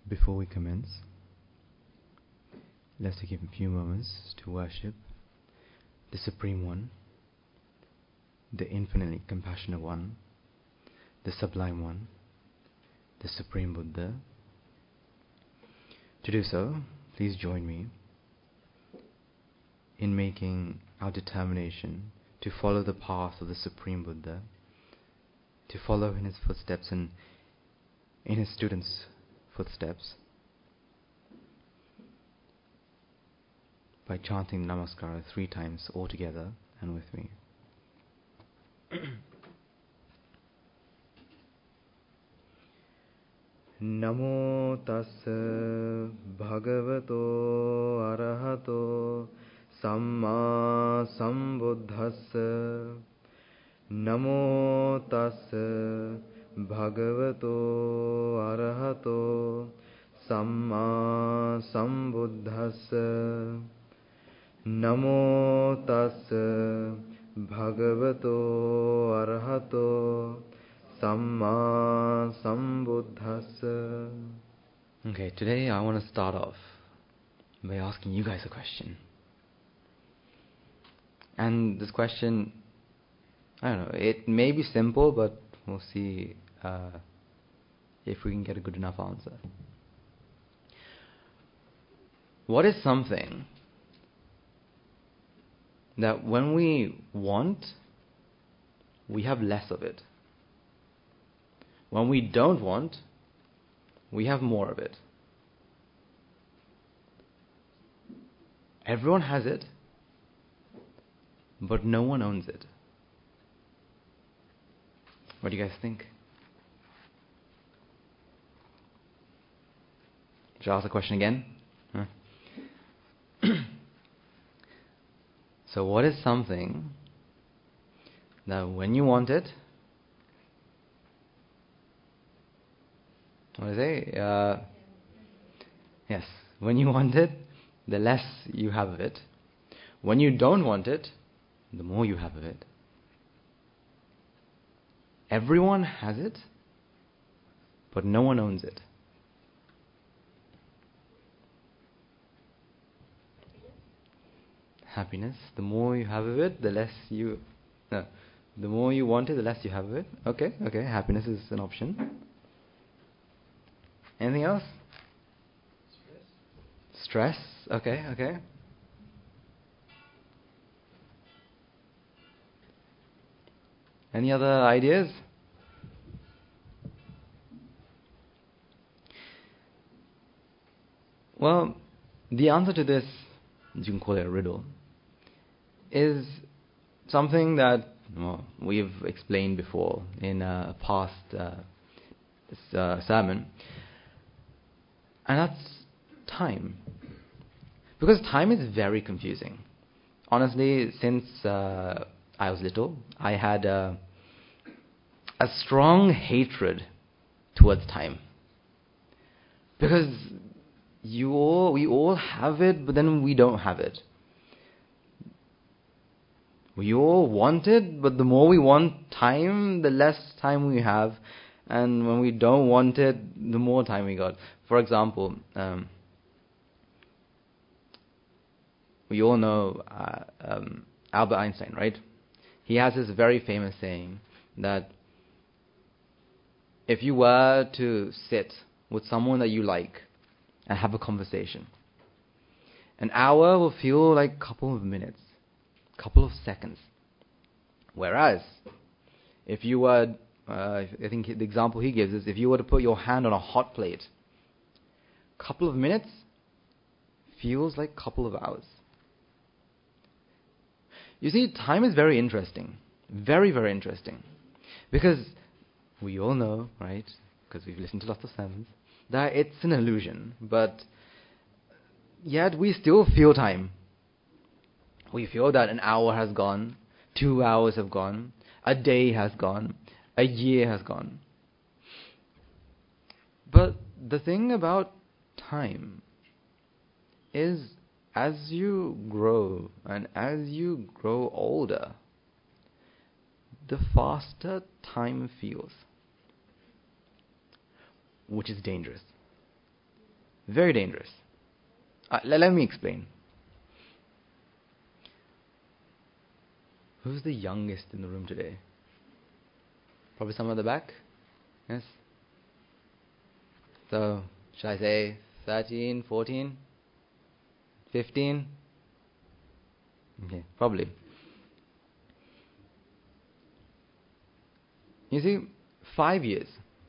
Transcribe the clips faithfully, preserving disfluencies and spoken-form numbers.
Before we commence, let's take a few moments to worship the Supreme One, the infinitely compassionate One, the Sublime One, the Supreme Buddha. To do so, please join me in making our determination to follow the path of the Supreme Buddha, to follow in his footsteps and in his students' footsteps, by chanting Namaskara three times all together and with me. Namo tassa bhagavato arahato samma sambuddhassa. Namo tassa bhagavato arahato samma sambuddhassa. Namo tassa bhagavato arahato samma sambuddhassa. Okay, today I want to start off by asking you guys a question. And this question, I don't know, it may be simple, but we'll see uh, if we can get a good enough answer. What is something that when we want, we have less of it? When we don't want, we have more of it. Everyone has it, but no one owns it. What do you guys think? Should I ask the question again? Huh? So what is something that when you want it, what do I say? Uh, yes, when you want it, the less you have of it. When you don't want it, the more you have of it. Everyone has it, but no one owns it. Happiness. The more you have of it, the less you... No, the more you want it, the less you have of it. Okay, okay, happiness is an option. Anything else? Stress. Stress, okay, okay. Any other ideas? Well, the answer to this, you can call it a riddle, is something that well, we've explained before in a past uh, uh, sermon. And that's time. Because time is very confusing. Honestly, since uh, I was little, I had a, a strong hatred towards time. Because you all, we all have it, but then we don't have it. We all want it, but the more we want time, the less time we have. And when we don't want it, the more time we got. For example, um, we all know uh, um, Albert Einstein, right? He has this very famous saying that if you were to sit with someone that you like and have a conversation, an hour will feel like a couple of minutes, a couple of seconds. Whereas, if you were, uh, I think the example he gives is if you were to put your hand on a hot plate, a couple of minutes feels like a couple of hours. You see, time is very interesting. Very, very interesting. Because we all know, right, because we've listened to lots of sermons, that it's an illusion. But yet we still feel time. We feel that an hour has gone, two hours have gone, a day has gone, a year has gone. But the thing about time is, as you grow and as you grow older, the faster time feels, which is dangerous. Very dangerous. Uh, let, let me explain. Who's the youngest in the room today? Probably someone at the back? Yes? So, should I say thirteen, fourteen, fifteen? Okay, probably. You see, five years.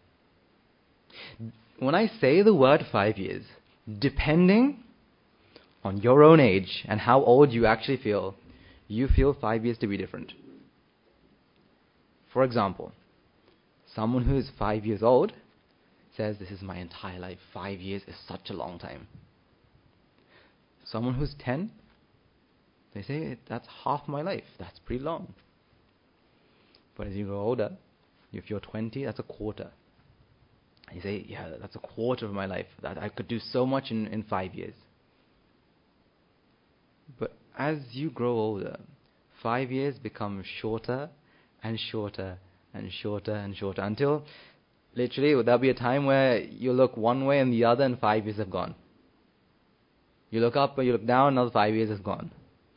When I say the word five years, depending on your own age and how old you actually feel, you feel five years to be different. For example, someone who is five years old says, this is my entire life. Five years is such a long time. Someone who's ten, they say, that's half my life. That's pretty long. But as you grow older, if you're twenty, that's a quarter. You say, yeah, that's a quarter of my life. That I could do so much in, in five years. But as you grow older, five years become shorter and shorter and shorter and shorter until literally there'll be a time where you look one way and the other and five years have gone. You look up and you look down, another five years has gone.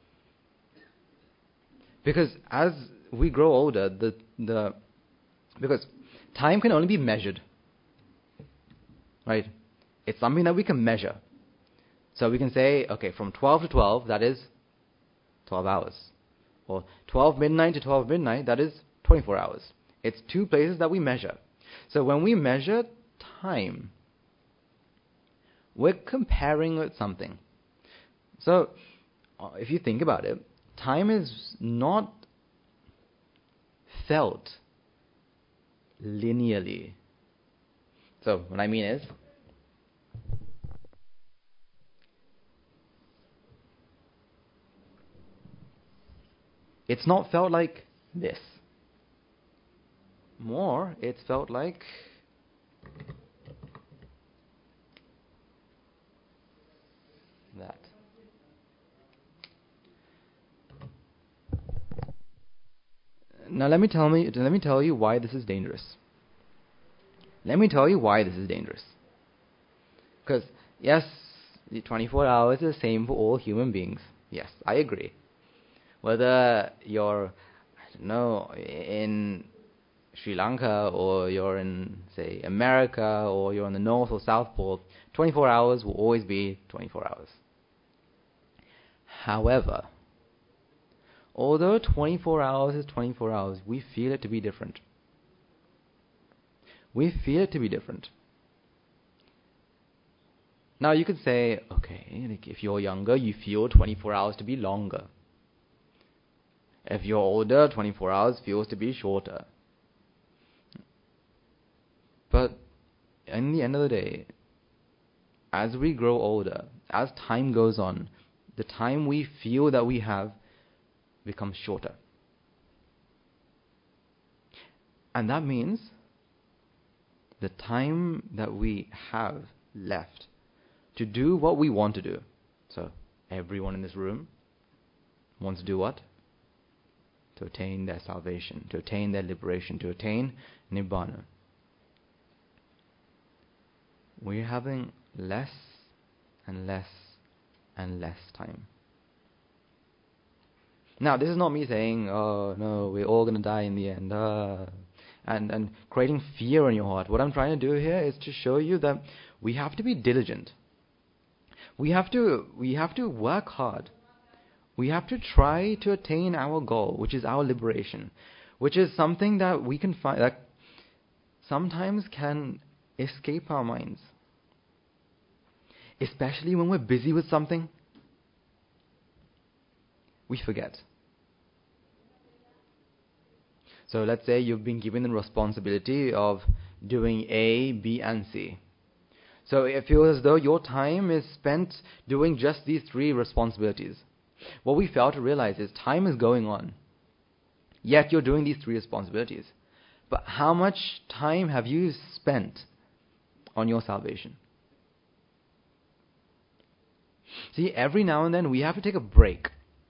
Because as we grow older, the the because time can only be measured. Right? It's something that we can measure. So we can say, okay, from twelve to twelve, that is twelve hours. Or twelve midnight to twelve midnight, that is twenty-four hours. It's two places that we measure. So when we measure time, we're comparing with something. So if you think about it, time is not felt linearly. So what I mean is, it's not felt like this. More, it's felt like that. Now let me tell me let me tell you why this is dangerous. Let me tell you why this is dangerous. Because yes, the twenty-four hours is the same for all human beings. Yes, I agree. Whether you're, I don't know, in Sri Lanka or you're in, say, America or you're in the North or South Pole, twenty-four hours will always be twenty-four hours. However, although twenty-four hours is twenty-four hours, we feel it to be different. We feel it to be different. Now you could say, okay, like if you're younger, you feel twenty-four hours to be longer. If you're older, twenty-four hours feels to be shorter. But in the end of the day, as we grow older, as time goes on, the time we feel that we have becomes shorter. And that means the time that we have left to do what we want to do. So everyone in this room wants to do what? To attain their salvation, to attain their liberation, to attain Nibbana. We're having less and less and less time. Now, this is not me saying, oh no, we're all going to die in the end, uh, and, and creating fear in your heart. What I'm trying to do here is to show you that we have to be diligent. We have to, we have to work hard. We have to try to attain our goal, which is our liberation, which is something that we can find, that sometimes can escape our minds. Especially when we're busy with something, we forget. So let's say you've been given the responsibility of doing A, B, and C. So it feels as though your time is spent doing just these three responsibilities. What we fail to realize is time is going on. Yet you're doing these three responsibilities. But how much time have you spent on your salvation? See, every now and then we have to take a break.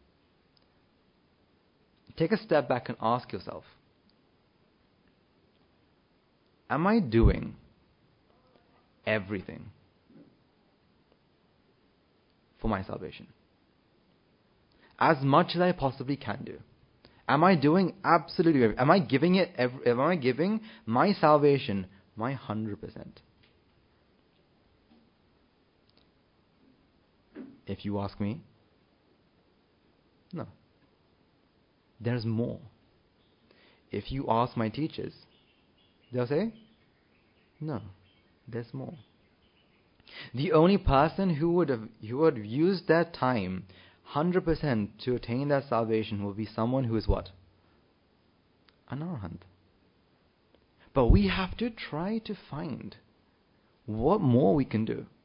Take a step back and ask yourself, am I doing everything for my salvation. As much as I possibly can do. Am I doing absolutely everything? Am I giving it, every, am I giving my salvation my one hundred percent? If you ask me, no. There's more. If you ask my teachers, they'll say, no, there's more. The only person who would have who would have used their time one hundred percent to attain that salvation will be someone who is what? An arahant. But we have to try to find what more we can do.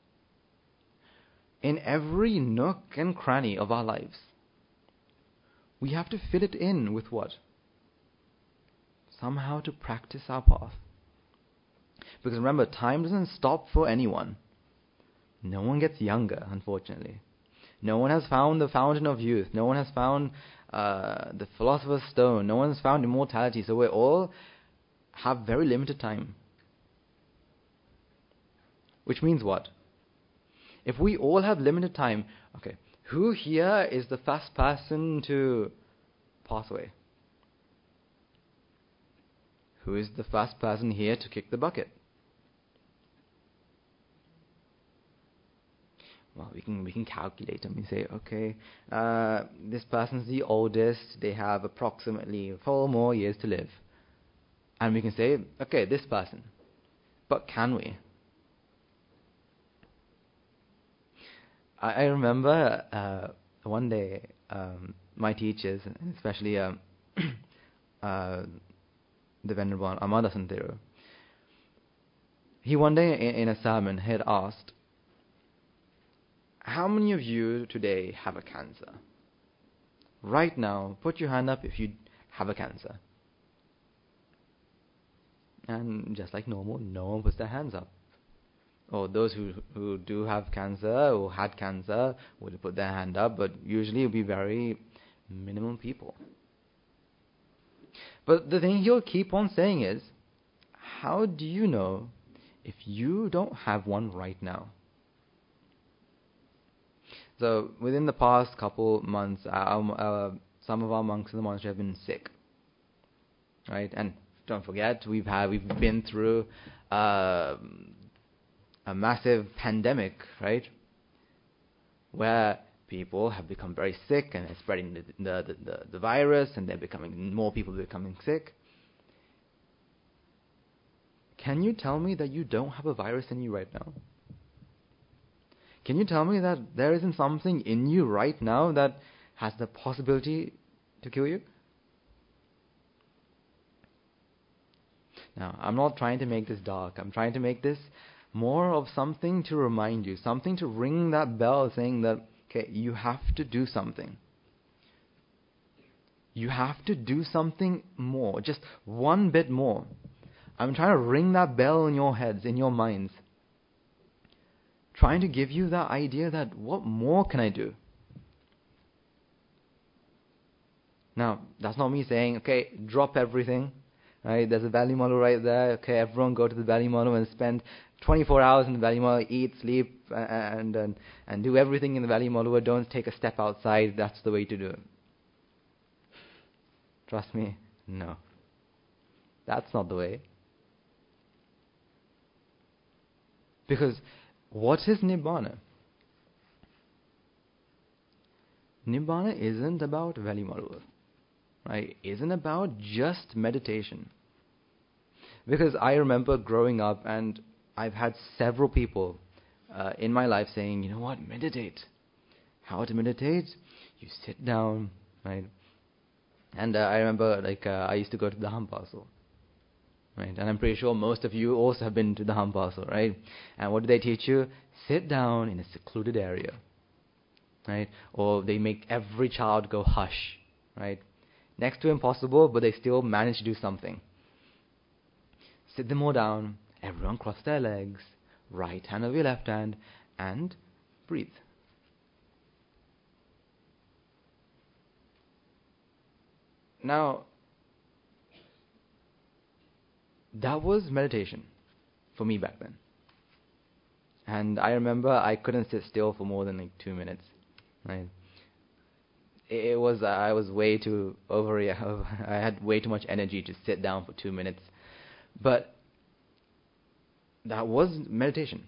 In every nook and cranny of our lives, we have to fill it in with what? Somehow to practice our path. Because remember, time doesn't stop for anyone. No one gets younger, unfortunately. No one has found the fountain of youth. No one has found uh, the philosopher's stone. No one has found immortality. So we all have very limited time. Which means what? If we all have limited time, okay, who here is the first person to pass away? Who is the first person here to kick the bucket? Well, we can we can calculate them. We say, okay, uh, this person's the oldest. They have approximately four more years to live, and we can say, okay, this person. But can we? I, I remember uh, one day um, my teachers, especially um, uh, the Venerable Amada Santhero, he one day in, in a sermon had asked, how many of you today have a cancer? Right now, put your hand up if you have a cancer. And just like normal, no one puts their hands up. Or those who who do have cancer or had cancer would put their hand up, but usually it would be very minimum people. But the thing he'll keep on saying is, how do you know if you don't have one right now? So within the past couple months, our, uh, some of our monks in the monastery have been sick, right? And don't forget, we've had we've been through uh, a massive pandemic, right? Where people have become very sick and they're spreading the the, the, the virus, and they're becoming more people becoming sick. Can you tell me that you don't have a virus in you right now? Can you tell me that there isn't something in you right now that has the possibility to kill you? Now, I'm not trying to make this dark. I'm trying to make this more of something to remind you, something to ring that bell saying that, okay, you have to do something. You have to do something more, just one bit more. I'm trying to ring that bell in your heads, in your minds. Trying to give you that idea that what more can I do? Now, that's not me saying, okay, drop everything. Right? There's a Valley model right there. Okay, everyone go to the Valley model and spend twenty-four hours in the Valley model, eat, sleep, and and, and do everything in the Valley model. Don't take a step outside. That's the way to do it. Trust me, no. That's not the way. Because what is Nibbana? Nibbana isn't about Valley model. Right? It isn't about just meditation. Because I remember growing up, and I've had several people uh, in my life saying, you know what, meditate. How to meditate? You sit down, right? And uh, I remember, like, uh, I used to go to the Hampasal, right? And I'm pretty sure most of you also have been to the Hampasal, right? And what do they teach you? Sit down in a secluded area, right? Or they make every child go hush, right? Next to impossible, but they still manage to do something. Sit them all down, everyone cross their legs, right hand over your left hand, and breathe. Now, that was meditation for me back then. And I remember I couldn't sit still for more than like two minutes. Right? It, it was I was way too over. I had way too much energy to sit down for two minutes. But that was meditation.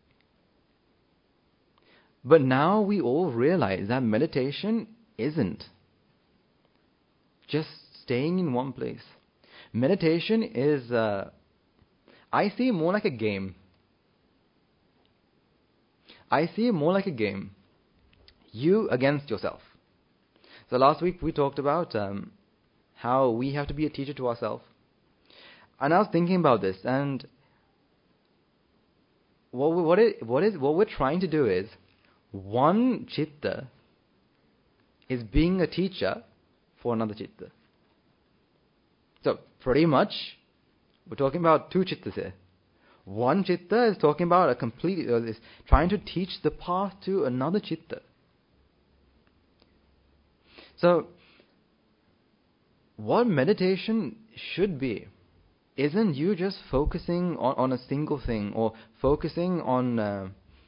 But now we all realize that meditation isn't just staying in one place. Meditation is, uh, I see it more like a game. I see it more like a game. You against yourself. So last week we talked about um, how we have to be a teacher to ourselves. And I was thinking about this, and what we, what it, what is what we're trying to do is, one chitta is being a teacher for another chitta. So pretty much, we're talking about two chittas here. One chitta is talking about a complete, uh, is trying to teach the path to another chitta. So, what meditation should be isn't you just focusing on, on a single thing, or focusing on uh,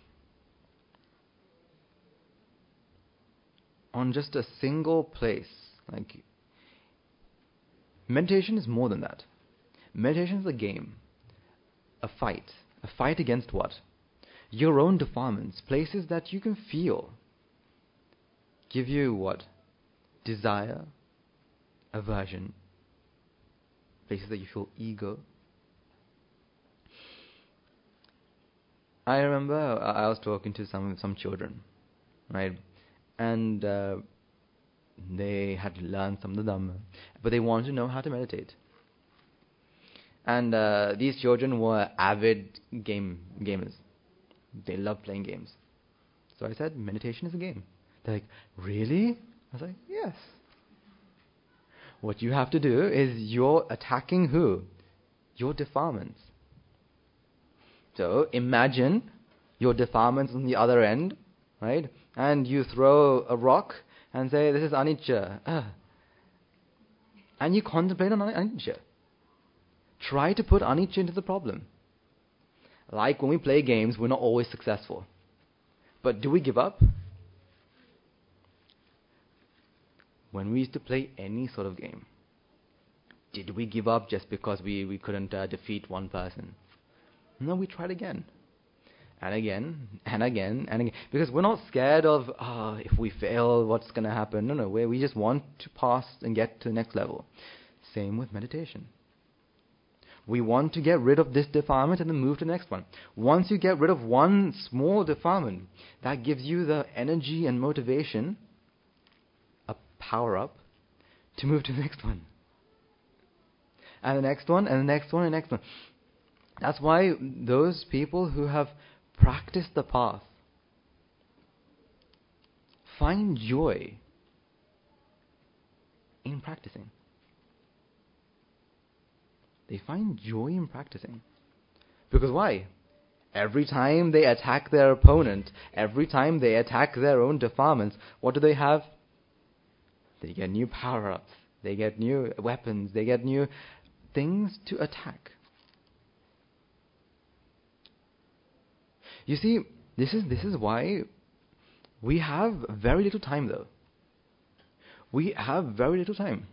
on just a single place. Like, meditation is more than that. Meditation is a game, a fight. A fight against what? Your own defilements, places that you can feel. Give you what? Desire, aversion, places that you feel ego. I remember I was talking to some some children, right? And uh, they had learned some of the Dhamma, but they wanted to know how to meditate. And uh, these children were avid game gamers. They love playing games. So I said, meditation is a game. They're like, really? I was like, yes. What you have to do is you're attacking who? Your defilements. So imagine your defilements on the other end, right? And you throw a rock and say, this is anicca. Uh. And you contemplate on anicca. Try to put anicca into the problem. Like when we play games, we're not always successful. But do we give up? When we used to play any sort of game, did we give up just because we, we couldn't uh, defeat one person? No, we tried again. And again, and again, and again. Because we're not scared of, ah, oh, if we fail, what's going to happen? No, no, we we just want to pass and get to the next level. Same with meditation. We want to get rid of this defilement and then move to the next one. Once you get rid of one small defilement, that gives you the energy and motivation, a power up, to move to the next one. And the next one, and the next one, and the next one. That's why those people who have practiced the path find joy in practicing. They find joy in practicing. Because why? Every time they attack their opponent, every time they attack their own defilements, what do they have? They get new power-ups. They get new weapons. They get new things to attack. You see, this is this is why we have very little time, though. We have very little time.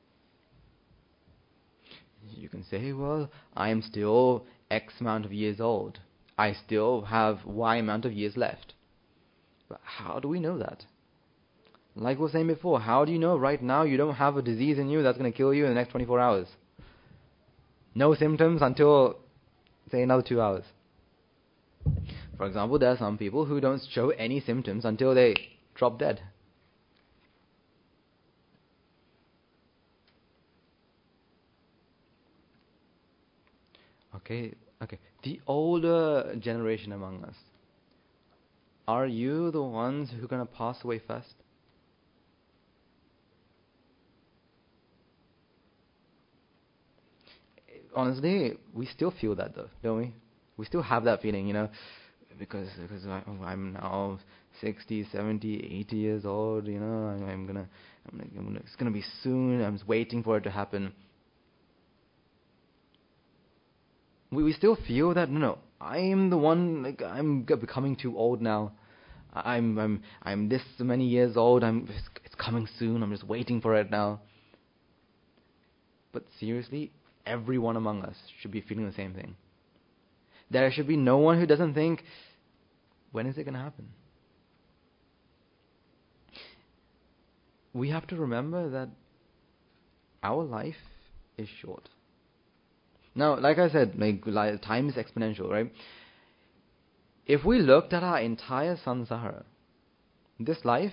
You can say, well, I am still X amount of years old. I still have Y amount of years left. But how do we know that? Like we were saying before, how do you know right now you don't have a disease in you that's going to kill you in the next twenty-four hours? No symptoms until, say, another two hours. For example, there are some people who don't show any symptoms until they drop dead. Okay, okay. The older generation among us, are you the ones who are going to pass away first? Honestly, we still feel that though, don't we? We still have that feeling, you know, because because I, I'm now sixty, seventy, eighty years old, you know, I'm, I'm gonna, I'm gonna, I'm gonna, it's gonna be soon. I'm just waiting for it to happen. We we still feel that. No, no. I'm the one, like, I'm becoming too old now. I'm, I'm, I'm this many years old. I'm, it's, it's coming soon. I'm just waiting for it now. But seriously, everyone among us should be feeling the same thing. There should be no one who doesn't think, when is it going to happen? We have to remember that our life is short. Now, like I said, like, time is exponential, right? If we looked at our entire Sansara, this life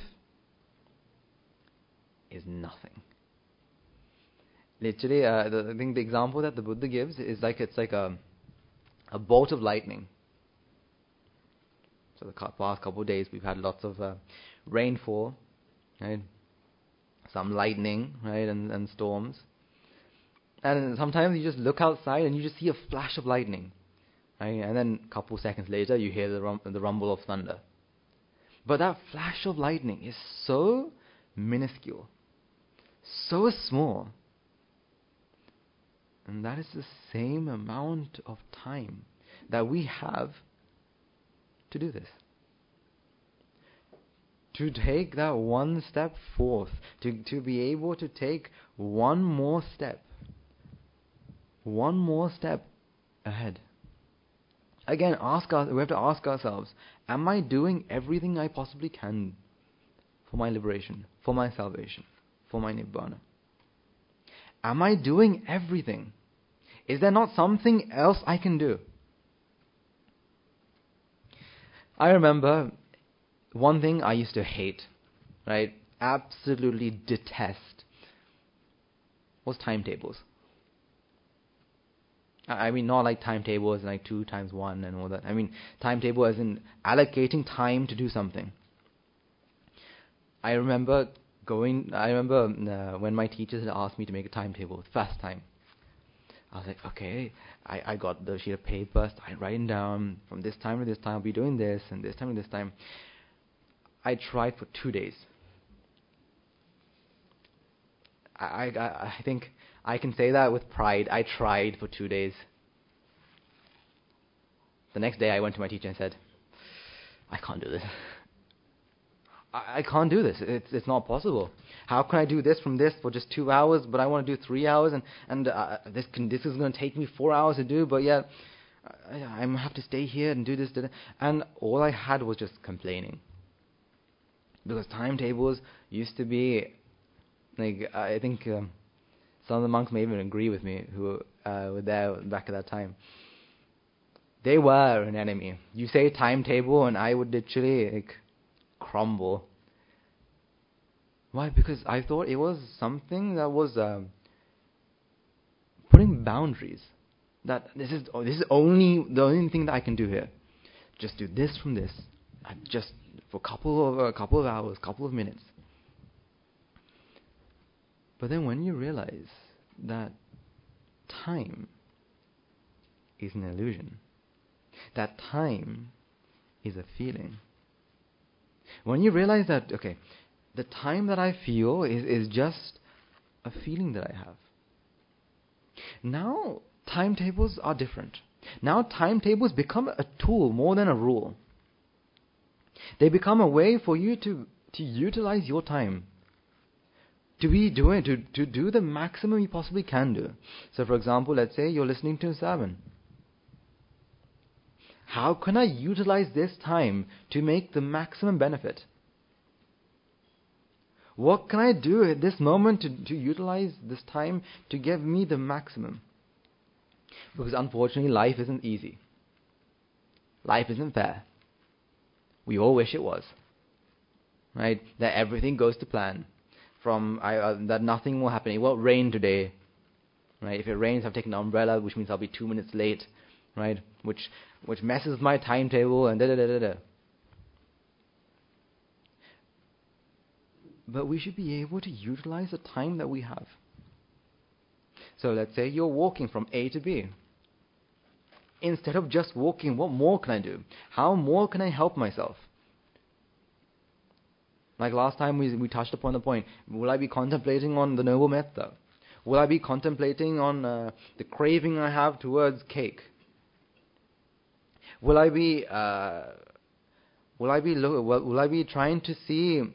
is nothing. Literally, uh, the, I think the example that the Buddha gives is like it's like a a bolt of lightning. So the past couple of days we've had lots of uh, rainfall, right? Some lightning, right, and, and storms. And sometimes you just look outside and you just see a flash of lightning, right? And then a couple seconds later you hear the rum- the rumble of thunder. But that flash of lightning is so minuscule, so small. And that is the same amount of time that we have to do this. To take that one step forth, to, to be able to take one more step, one more step ahead. Again, ask us, we have to ask ourselves, am I doing everything I possibly can for my liberation, for my salvation, for my Nibbana? Am I doing everything? Is there not something else I can do? I remember one thing I used to hate, right? Absolutely detest, was timetables. I mean, not like timetables like two times one and all that. I mean, timetable as in allocating time to do something. I remember going, I remember uh, when my teachers had asked me to make a timetable, fast time. I was like, okay, I, I got the sheet of paper, started writing down, from this time to this time I'll be doing this, and this time to this time. I tried for two days. I, I, I think I can say that with pride. I tried for two days. The next day I went to my teacher and said, I can't do this. I, I can't do this. It's it's not possible. How can I do this from this for just two hours, but I want to do three hours, and, and uh, this can, this is going to take me four hours to do, but yet I, I have to stay here and do this, do that. And all I had was just complaining. Because timetables used to be, like, I think um, some of the monks may even agree with me who uh, were there back at that time. They were an enemy. You say timetable and I would literally like crumble. Why? Because I thought it was something that was um, putting boundaries. That this is oh, this is only the only thing that I can do here. Just do this from this. I just for a couple of a couple of hours, couple of minutes. But then when you realize that time is an illusion, that time is a feeling. When you realize that, okay, the time that I feel is, is just a feeling that I have. Now, timetables are different. Now, timetables become a tool more than a rule. They become a way for you to, to utilize your time. To be doing, to, to do the maximum you possibly can do. So, for example, let's say you're listening to a sermon. How can I utilize this time to make the maximum benefit? What can I do at this moment to, to utilize this time to give me the maximum? Because unfortunately, life isn't easy. Life isn't fair. We all wish it was. Right? That everything goes to plan. From I, uh, that nothing will happen. It won't rain today. Right? If it rains, I've taken an umbrella, which means I'll be two minutes late. Right? Which which messes my timetable and da da da da da. But we should be able to utilize the time that we have. So let's say you're walking from A to B. Instead of just walking, what more can I do? How more can I help myself? Like last time we we touched upon the point, will I be contemplating on the noble metta? Will I be contemplating on uh, the craving I have towards cake? Will I be, uh, will I be, lo- will, will I be trying to see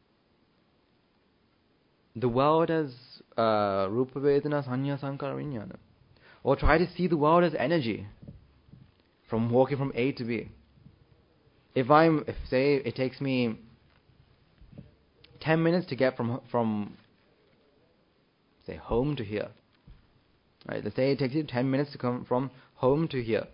the world as uh, Rupa Vedana Sanya Sankara Vijnana? Or try to see the world as energy, from walking from A to B? If I'm, if say it takes me ten minutes to get from, from say, home to here. Right? Let's say it takes you ten minutes to come from home to here.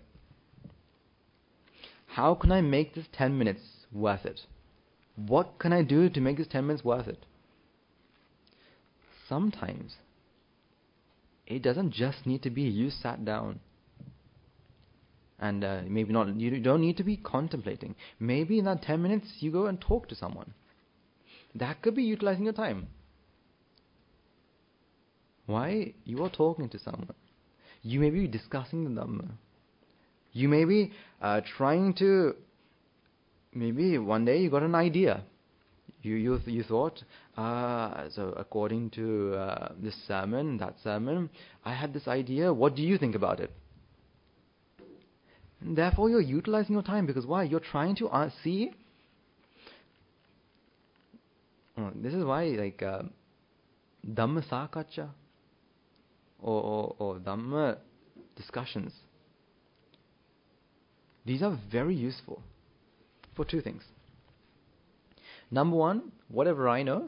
How can I make this ten minutes worth it? What can I do to make this ten minutes worth it? Sometimes it doesn't just need to be you sat down. And uh, maybe not, you don't need to be contemplating. Maybe in that ten minutes you go and talk to someone. That could be utilizing your time. Why? You are talking to someone. You may be discussing the Dhamma. You may be uh, trying to, maybe one day you got an idea. You you you thought, uh, so according to uh, this sermon, that sermon, I had this idea. What do you think about it? And therefore, you're utilizing your time, because why? You're trying to uh, see. Uh, this is why, like uh, Dhamma Sakacha or, or or Dhamma discussions. These are very useful for two things. Number one, whatever I know,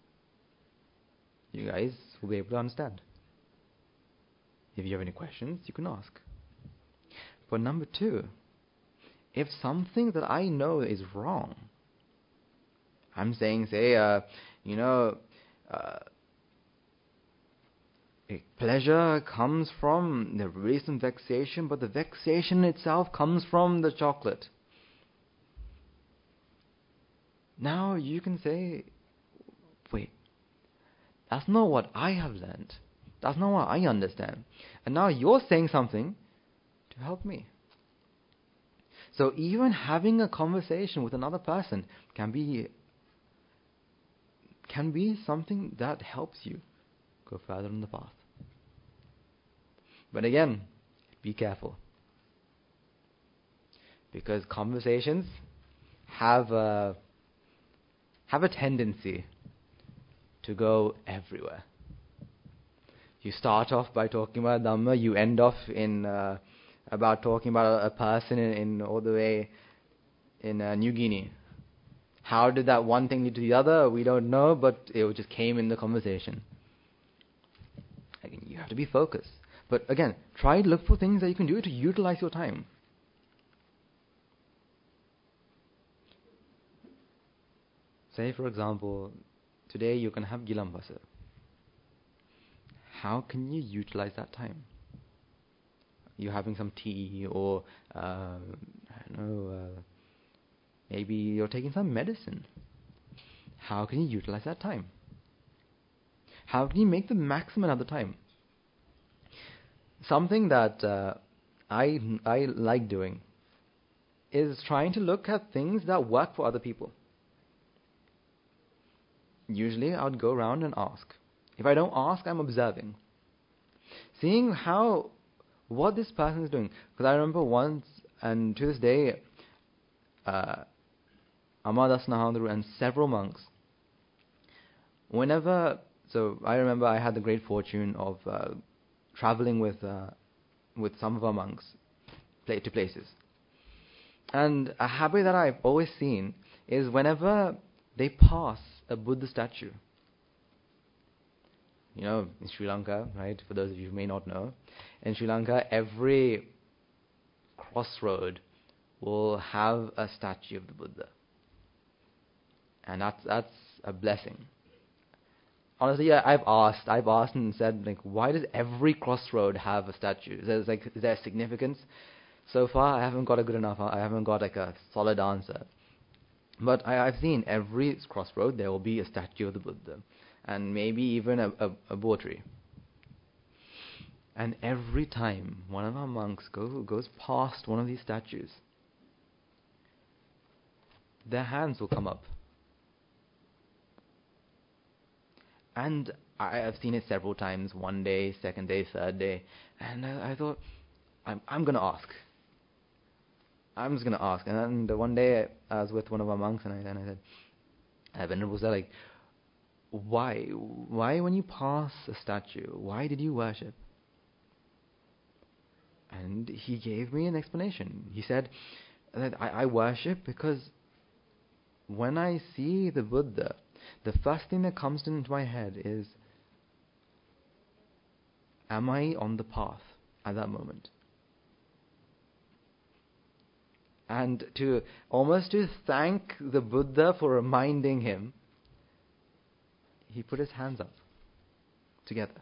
you guys will be able to understand. If you have any questions, you can ask. But number two, if something that I know is wrong, I'm saying, say, uh, you know, uh, pleasure comes from the release of vexation, but the vexation itself comes from the chocolate. Now you can say, wait, that's not what I have learned. That's not what I understand. And now you're saying something to help me. So even having a conversation with another person can be can be something that helps you go further on the path. But again, be careful. Because conversations have a, have a tendency to go everywhere. You start off by talking about Dhamma, you end off in uh, about talking about a, a person in, in all the way in uh, New Guinea. How did that one thing lead to the other? We don't know, but it just came in the conversation. Again, you have to be focused. But again, try to look for things that you can do to utilize your time. Say, for example, today you can have Gilambasa. How can you utilize that time? You're having some tea, or uh, I don't know, uh, maybe you're taking some medicine. How can you utilize that time? How can you make the maximum of the time? Something that uh, I I like doing is trying to look at things that work for other people. Usually I would go around and ask. If I don't ask, I'm observing. Seeing how, what this person is doing. Because I remember once, and to this day, uh, Amadas Nahandru and several monks, whenever, so I remember I had the great fortune of uh, traveling with uh, with some of our monks play, to places. And a habit that I've always seen is whenever they pass a Buddha statue, you know, in Sri Lanka, right, for those of you who may not know, in Sri Lanka, every crossroad will have a statue of the Buddha. And that's, that's a blessing. Honestly, yeah, I've asked, I've asked and said, like, why does every crossroad have a statue? Is there, like, is there significance? So far, I haven't got a good enough, I haven't got like a solid answer. But I, I've seen every crossroad there will be a statue of the Buddha, and maybe even a, a, a Bodh tree. And every time one of our monks go, goes past one of these statues, their hands will come up. And I have seen it several times, one day, second day, third day, and I, I thought, I'm, I'm going to ask. I'm just going to ask. And then the one day I, I was with one of our monks, and I, and I said, uh, Venerable Sir, like, why? Why when you pass a statue, why did you worship? And he gave me an explanation. He said that I, I worship because when I see the Buddha, the first thing that comes into my head is, am I on the path at that moment? And to almost to thank the Buddha for reminding him, he put his hands up together.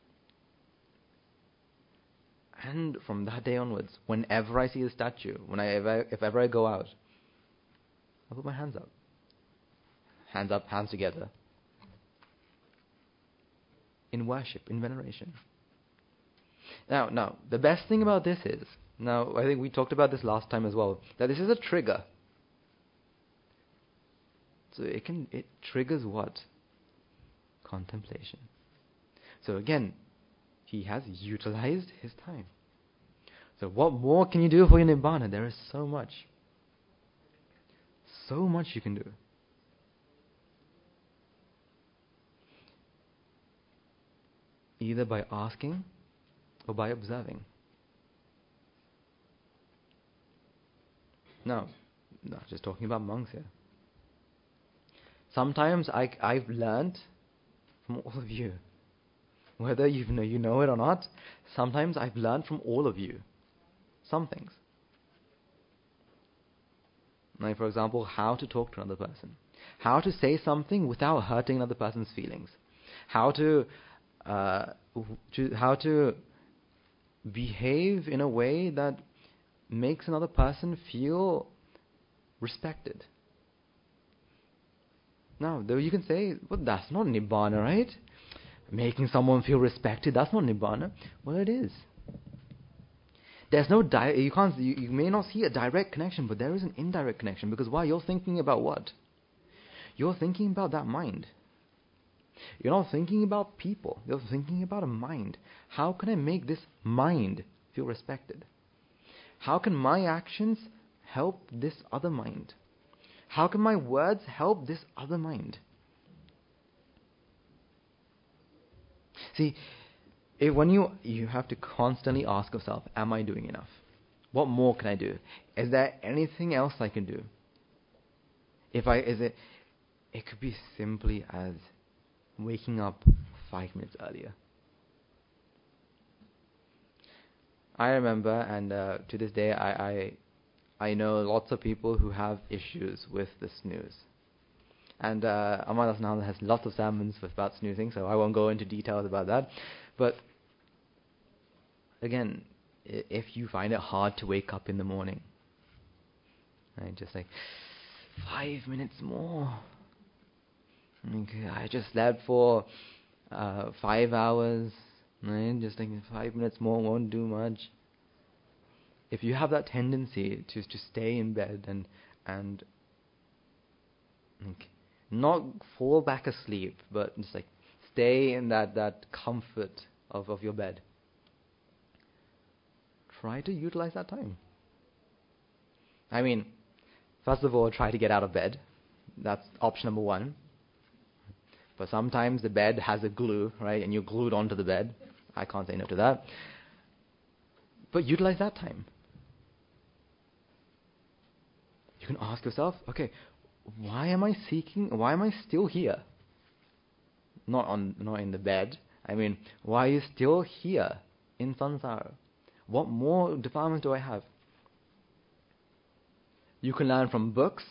And from that day onwards, whenever I see the statue, when I ever, if ever I go out, I put my hands up. Hands up, hands together. In worship, in veneration. Now, now, the best thing about this is, now I think we talked about this last time as well, that this is a trigger. So it can, it triggers what? Contemplation. So again, he has utilized his time. So what more can you do for your Nibbana? There is so much. So much you can do. Either by asking or by observing. Now, not just talking about monks here. Sometimes I, I've learned from all of you, whether you know, you know it or not, sometimes I've learned from all of you some things. Like, for example, how to talk to another person. How to say something without hurting another person's feelings. How to, uh, to how to behave in a way that makes another person feel respected. Now, though you can say, well, that's not Nibbana, right? Making someone feel respected, that's not Nibbana. Well, it is. There's no di- you can't you, you may not see a direct connection, but there is an indirect connection, because why? You're thinking about what? You're thinking about that mind. You're not thinking about people. You're thinking about a mind. How can I make this mind feel respected? How can my actions help this other mind? How can my words help this other mind? See, if when you you have to constantly ask yourself, am I doing enough? What more can I do? Is there anything else I can do? If I is it it could be simply as waking up five minutes earlier. I remember, and uh, to this day, I, I I know lots of people who have issues with the snooze. And uh, Amar Das has lots of sermons about snoozing, so I won't go into details about that. But again, if you find it hard to wake up in the morning, right, just like five minutes more. Okay, I just slept for uh, five hours. Right, just like five minutes more won't do much. If you have that tendency to to stay in bed and and okay, not fall back asleep, but just like stay in that, that comfort of, of your bed, try to utilize that time. I mean, first of all, try to get out of bed. That's option number one. But sometimes the bed has a glue, right, and you're glued onto the bed. I can't say no to that. But utilize that time. You can ask yourself, okay, why am I seeking, why am I still here? Not on, not in the bed. I mean, why are you still here in samsara? What more defilements do I have? You can learn from books.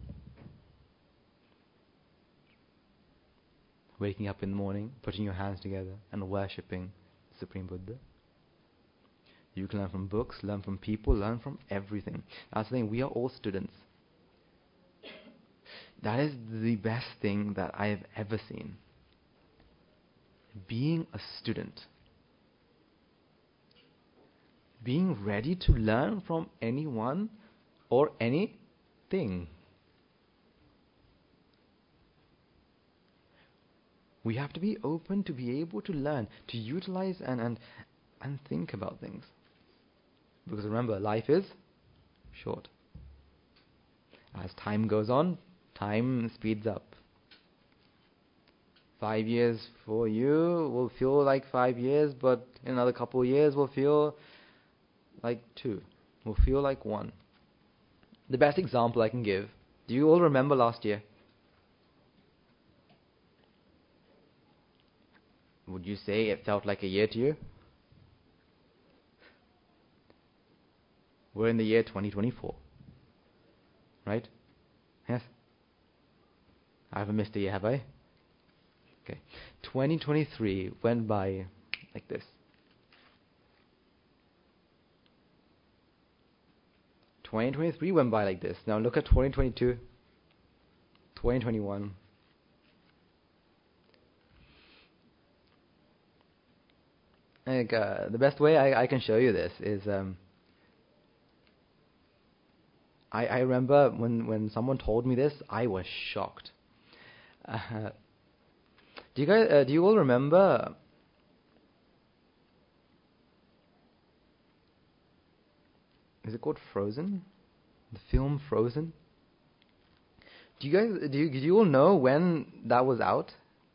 Waking up in the morning, putting your hands together and worshipping Supreme Buddha. You can learn from books, learn from people, learn from everything. That's the thing, we are all students. That is the best thing that I have ever seen. Being a student. Being ready to learn from anyone or anything. We have to be open to be able to learn, to utilize and, and, and think about things. Because remember, life is short. As time goes on, time speeds up. Five years for you will feel like five years, but in another couple of years will feel like two, will feel like one. The best example I can give, do you all remember last year? Would you say it felt like a year to you? We're in the year twenty twenty-four. Right? Yes? I haven't missed a year, have I? Okay. twenty twenty-three went by like this. twenty twenty-three went by like this. Now look at twenty twenty-two, twenty twenty-one. Like, uh, the best way I, I can show you this is um, I, I remember when, when someone told me this, I was shocked. Uh, do you guys uh, do you all remember? Is it called Frozen? The film Frozen? Do you guys do you, do you all know when that was out?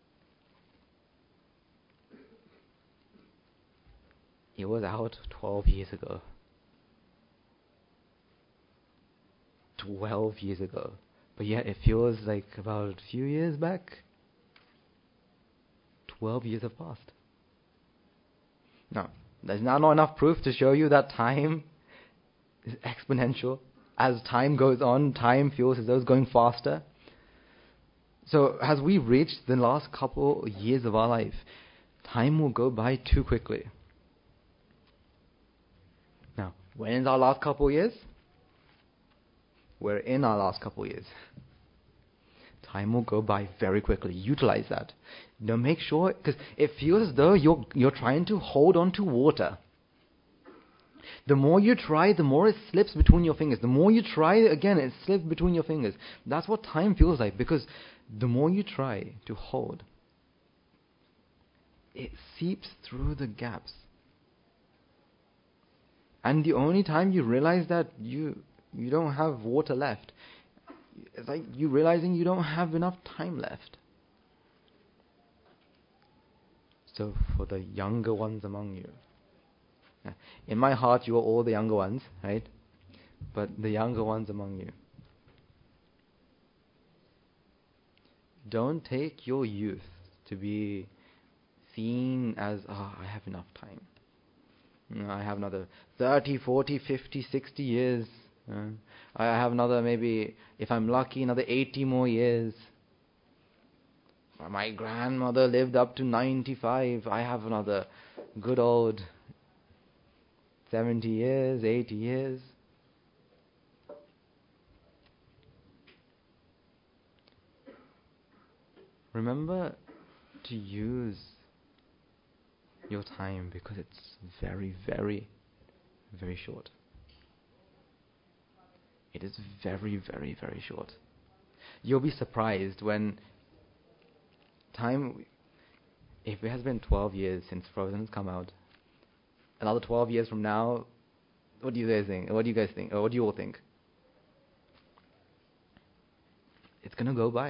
It was out twelve years ago. twelve years ago. But yet it feels like about a few years back. twelve years have passed. Now, there's now not enough proof to show you that time is exponential. As time goes on, time feels as though it's going faster. So as we reach the last couple of years of our life, time will go by too quickly. Now, when is our last couple of years? We're in our last couple of years. Time will go by very quickly. Utilize that. Now make sure, because it feels as though you're you're trying to hold on to water. The more you try, the more it slips between your fingers. The more you try, again, it slips between your fingers. That's what time feels like, because the more you try to hold, it seeps through the gaps. And the only time you realize that you you don't have water left, it's like you realizing you don't have enough time left. So for the younger ones among you, in my heart you are all the younger ones, right? But the younger ones among you, don't take your youth to be seen as, oh, I have enough time. No, I have another thirty, forty, fifty, sixty years. Uh, I have another, maybe, if I'm lucky, another eighty more years. My grandmother lived up to ninety-five. I have another good old seventy years, eighty years. Remember to use your time, because it's very, very, very short. It is very, very, very short. You'll be surprised when time, if it has been twelve years since Frozen has come out, another twelve years from now, what do you guys think? What do you guys think? Or what do you all think? It's going to go by.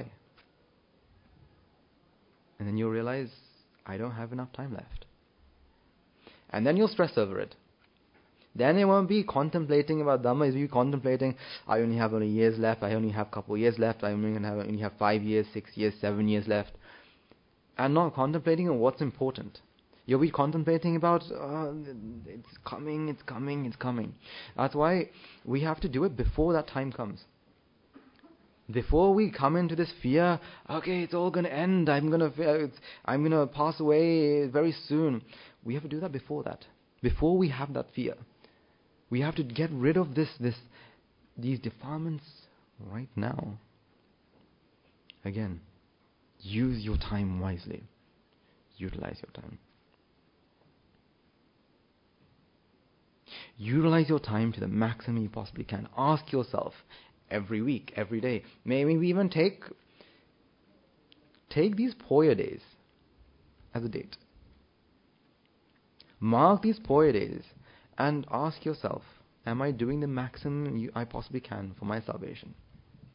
And then you'll realize, I don't have enough time left. And then you'll stress over it. Then it won't be contemplating about Dhamma, you'll be contemplating, I only have only years left, I only have a couple of years left, I only have, only have five years, six years, seven years left. And not contemplating on what's important. You'll be contemplating about, uh, it's coming, it's coming, it's coming. That's why we have to do it before that time comes. Before we come into this fear, okay, it's all going to end, I'm going to I'm going to pass away very soon. We have to do that before that. Before we have that fear. We have to get rid of this, this, these defilements right now. Again, use your time wisely. Utilize your time. Utilize your time to the maximum you possibly can. Ask yourself every week, every day. Maybe even take take these Poya days as a date. Mark these Poya days and ask yourself, am I doing the maximum you, I possibly can for my salvation?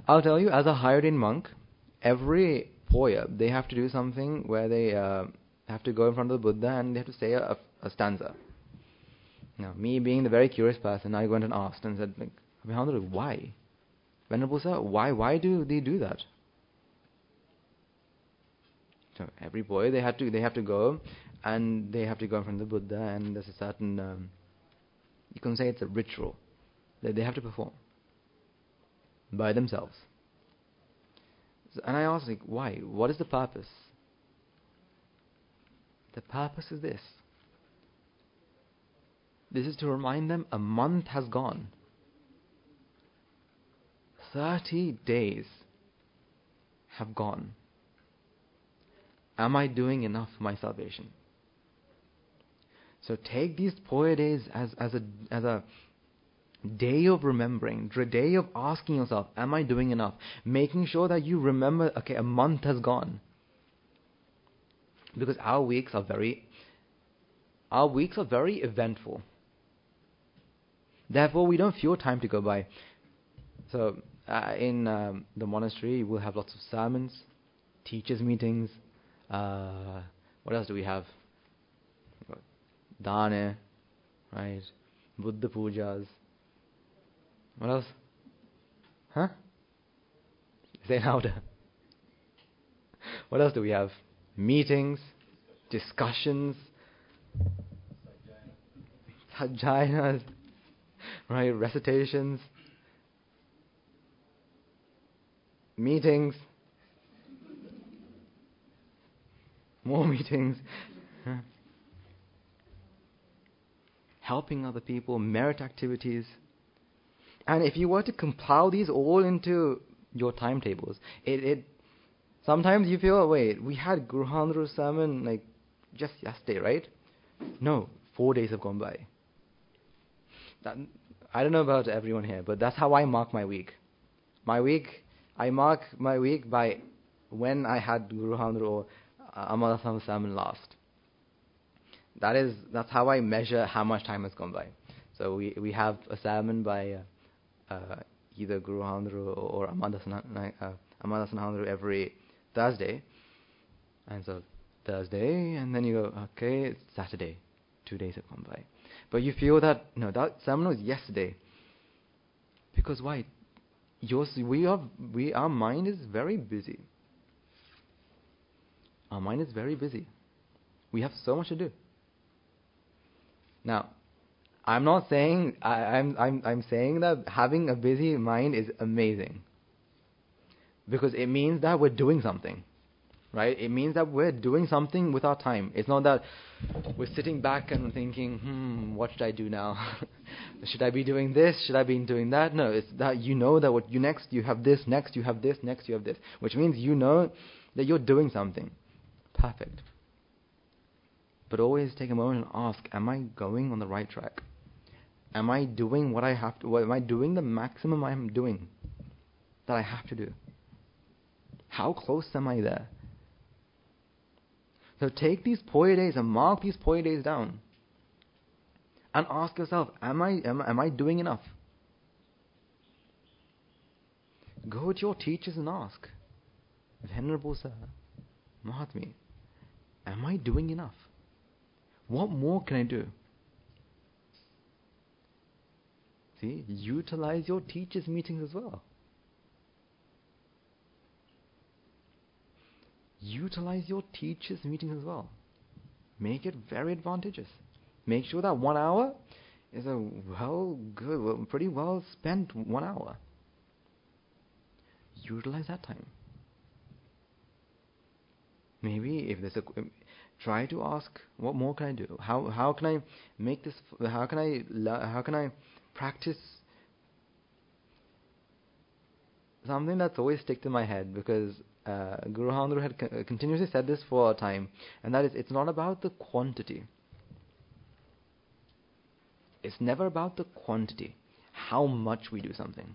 I'll tell you, as a hired-in monk, every poya, they have to do something where they uh, have to go in front of the Buddha and they have to say a, a stanza. Now, me being the very curious person, I went and asked and said, like, Abhimanyu, why? Venerable Sir, why, why do they do that? So every boy, they have to, they have to go, and they have to go in front of the Buddha, and there's a certain, um, you can say it's a ritual that they have to perform by themselves. So, and I asked, like, why? What is the purpose? The purpose is this. This is to remind them a month has gone. Thirty days have gone. Am I doing enough for my salvation? So take these poya days as, as a as a day of remembering, a day of asking yourself, am I doing enough? Making sure that you remember, okay, a month has gone. Because our weeks are very our weeks are very eventful. Therefore, we don't feel time to go by. So, uh, in um, the monastery, we'll have lots of sermons, teachers' meetings. Uh, what else do we have? Dana, right? Buddha pujas. What else? Huh? Say louder. What else do we have? Meetings, discussions, sajjanas, right? Recitations, meetings, more meetings, helping other people, merit activities. And if you were to compile these all into your timetables, it, it sometimes you feel, oh, wait, we had Guru Handru's sermon like just yesterday, right? No, four days have gone by. That, I don't know about everyone here, but that's how I mark my week. My week, I mark my week by when I had Guru Handru or uh, Amadasam sermon last. That is, that's how I measure how much time has gone by. So we we have a sermon by uh, uh, either Guru Handru or Amadasan uh, Amadasan Handru every Thursday, and so Thursday, and then you go, okay, it's Saturday, two days have gone by, but you feel that no, that sermon was yesterday. Because why? Yours, we are we our mind is very busy. Our mind is very busy. We have so much to do. Now, I'm not saying I, I'm I'm I'm saying that having a busy mind is amazing. Because it means that we're doing something. Right? It means that we're doing something with our time. It's not that we're sitting back and thinking, hmm, what should I do now? Should I be doing this? Should I be doing that? No, it's that you know that what you next you have this, next you have this, next you have this. Which means you know that you're doing something. Perfect. But always take a moment and ask, am I going on the right track? Am I doing what I have to, what, am I doing the maximum I am doing that I have to do? How close am I there? So take these poya days and mark these poya days down. And ask yourself, am I, am, am I doing enough? Go to your teachers and ask, Venerable Sir, Mahatma, am I doing enough? What more can I do? See, utilize your teachers' meetings as well. Utilize your teachers' meetings as well. Make it very advantageous. Make sure that one hour is a well, good, well, pretty well spent one hour. Utilize that time. Maybe if there's a, try to ask, what more can I do? How how can I make this? How can I how can I practice something that's always stick to my head? Because uh, Guru Handru had co- continuously said this for a time, and that is, it's not about the quantity. It's never about the quantity, how much we do something.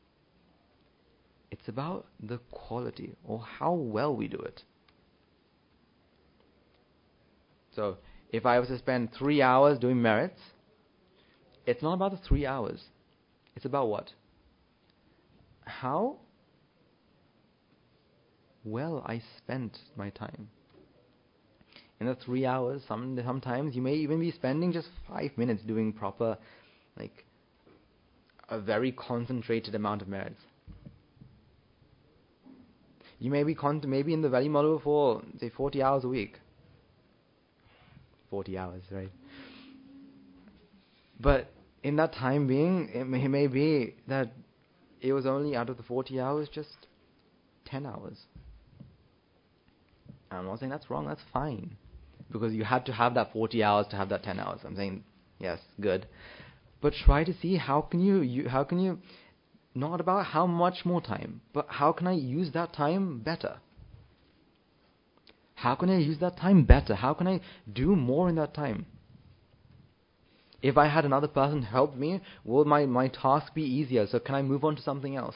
It's about the quality, or how well we do it. So, if I was to spend three hours doing merits, it's not about the three hours. It's about what? How well I spent my time. In the three hours, some sometimes you may even be spending just five minutes doing proper, like, a very concentrated amount of merits. You may be con- maybe in the value model for, say, forty hours a week. forty hours, right? But in that time being, it may, it may be that it was only out of the forty hours, just ten hours. I'm not saying that's wrong, that's fine. Because you had to have that forty hours to have that ten hours. I'm saying, yes, good. But try to see how can you, you how can you, not about how much more time, but how can I use that time better? How can I use that time better? How can I do more in that time? If I had another person help me, will my, my task be easier? So can I move on to something else?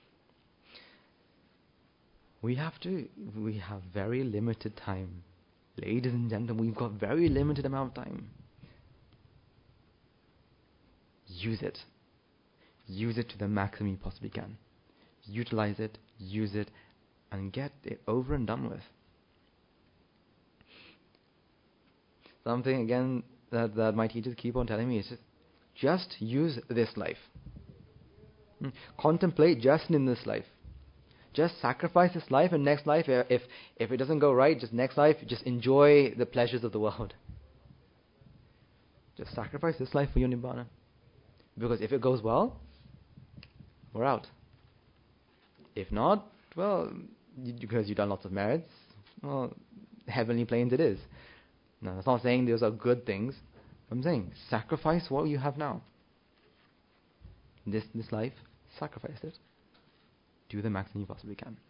We have to, we have very limited time. Ladies and gentlemen, we've got very limited amount of time. Use it. Use it to the maximum you possibly can. Utilize it, use it, and get it over and done with. Something, again, that, that my teachers keep on telling me is just, just use this life. Hmm. Contemplate just in this life. Just sacrifice this life, and next life, if if it doesn't go right, just next life, just enjoy the pleasures of the world. Just sacrifice this life for your Nibbana. Because if it goes well, we're out. If not, well, you, because you've done lots of merits, well, heavenly planes it is. No, that's not saying those are good things. I'm saying sacrifice what you have now. This this life, sacrifice it. Do the maximum you possibly can.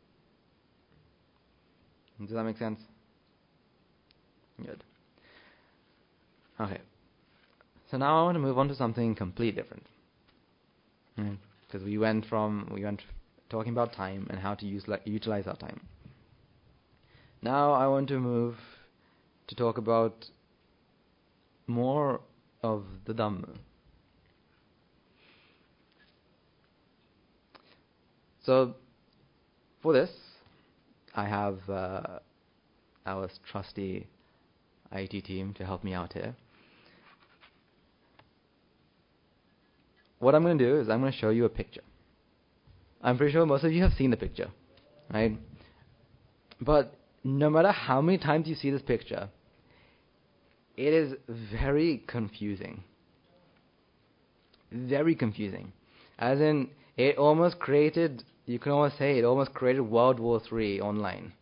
Does that make sense? Good. Okay. So now I want to move on to something completely different. Because mm. we went from we went talking about time and how to use like, utilize our time. Now I want to move to talk about more of the Dhamma. So, for this, I have uh, our trusty I T team to help me out here. What I'm going to do is I'm going to show you a picture. I'm pretty sure most of you have seen the picture, right? But no matter how many times you see this picture, it is very confusing. Very confusing. As in, it almost created, you can almost say, it almost created World War Three online.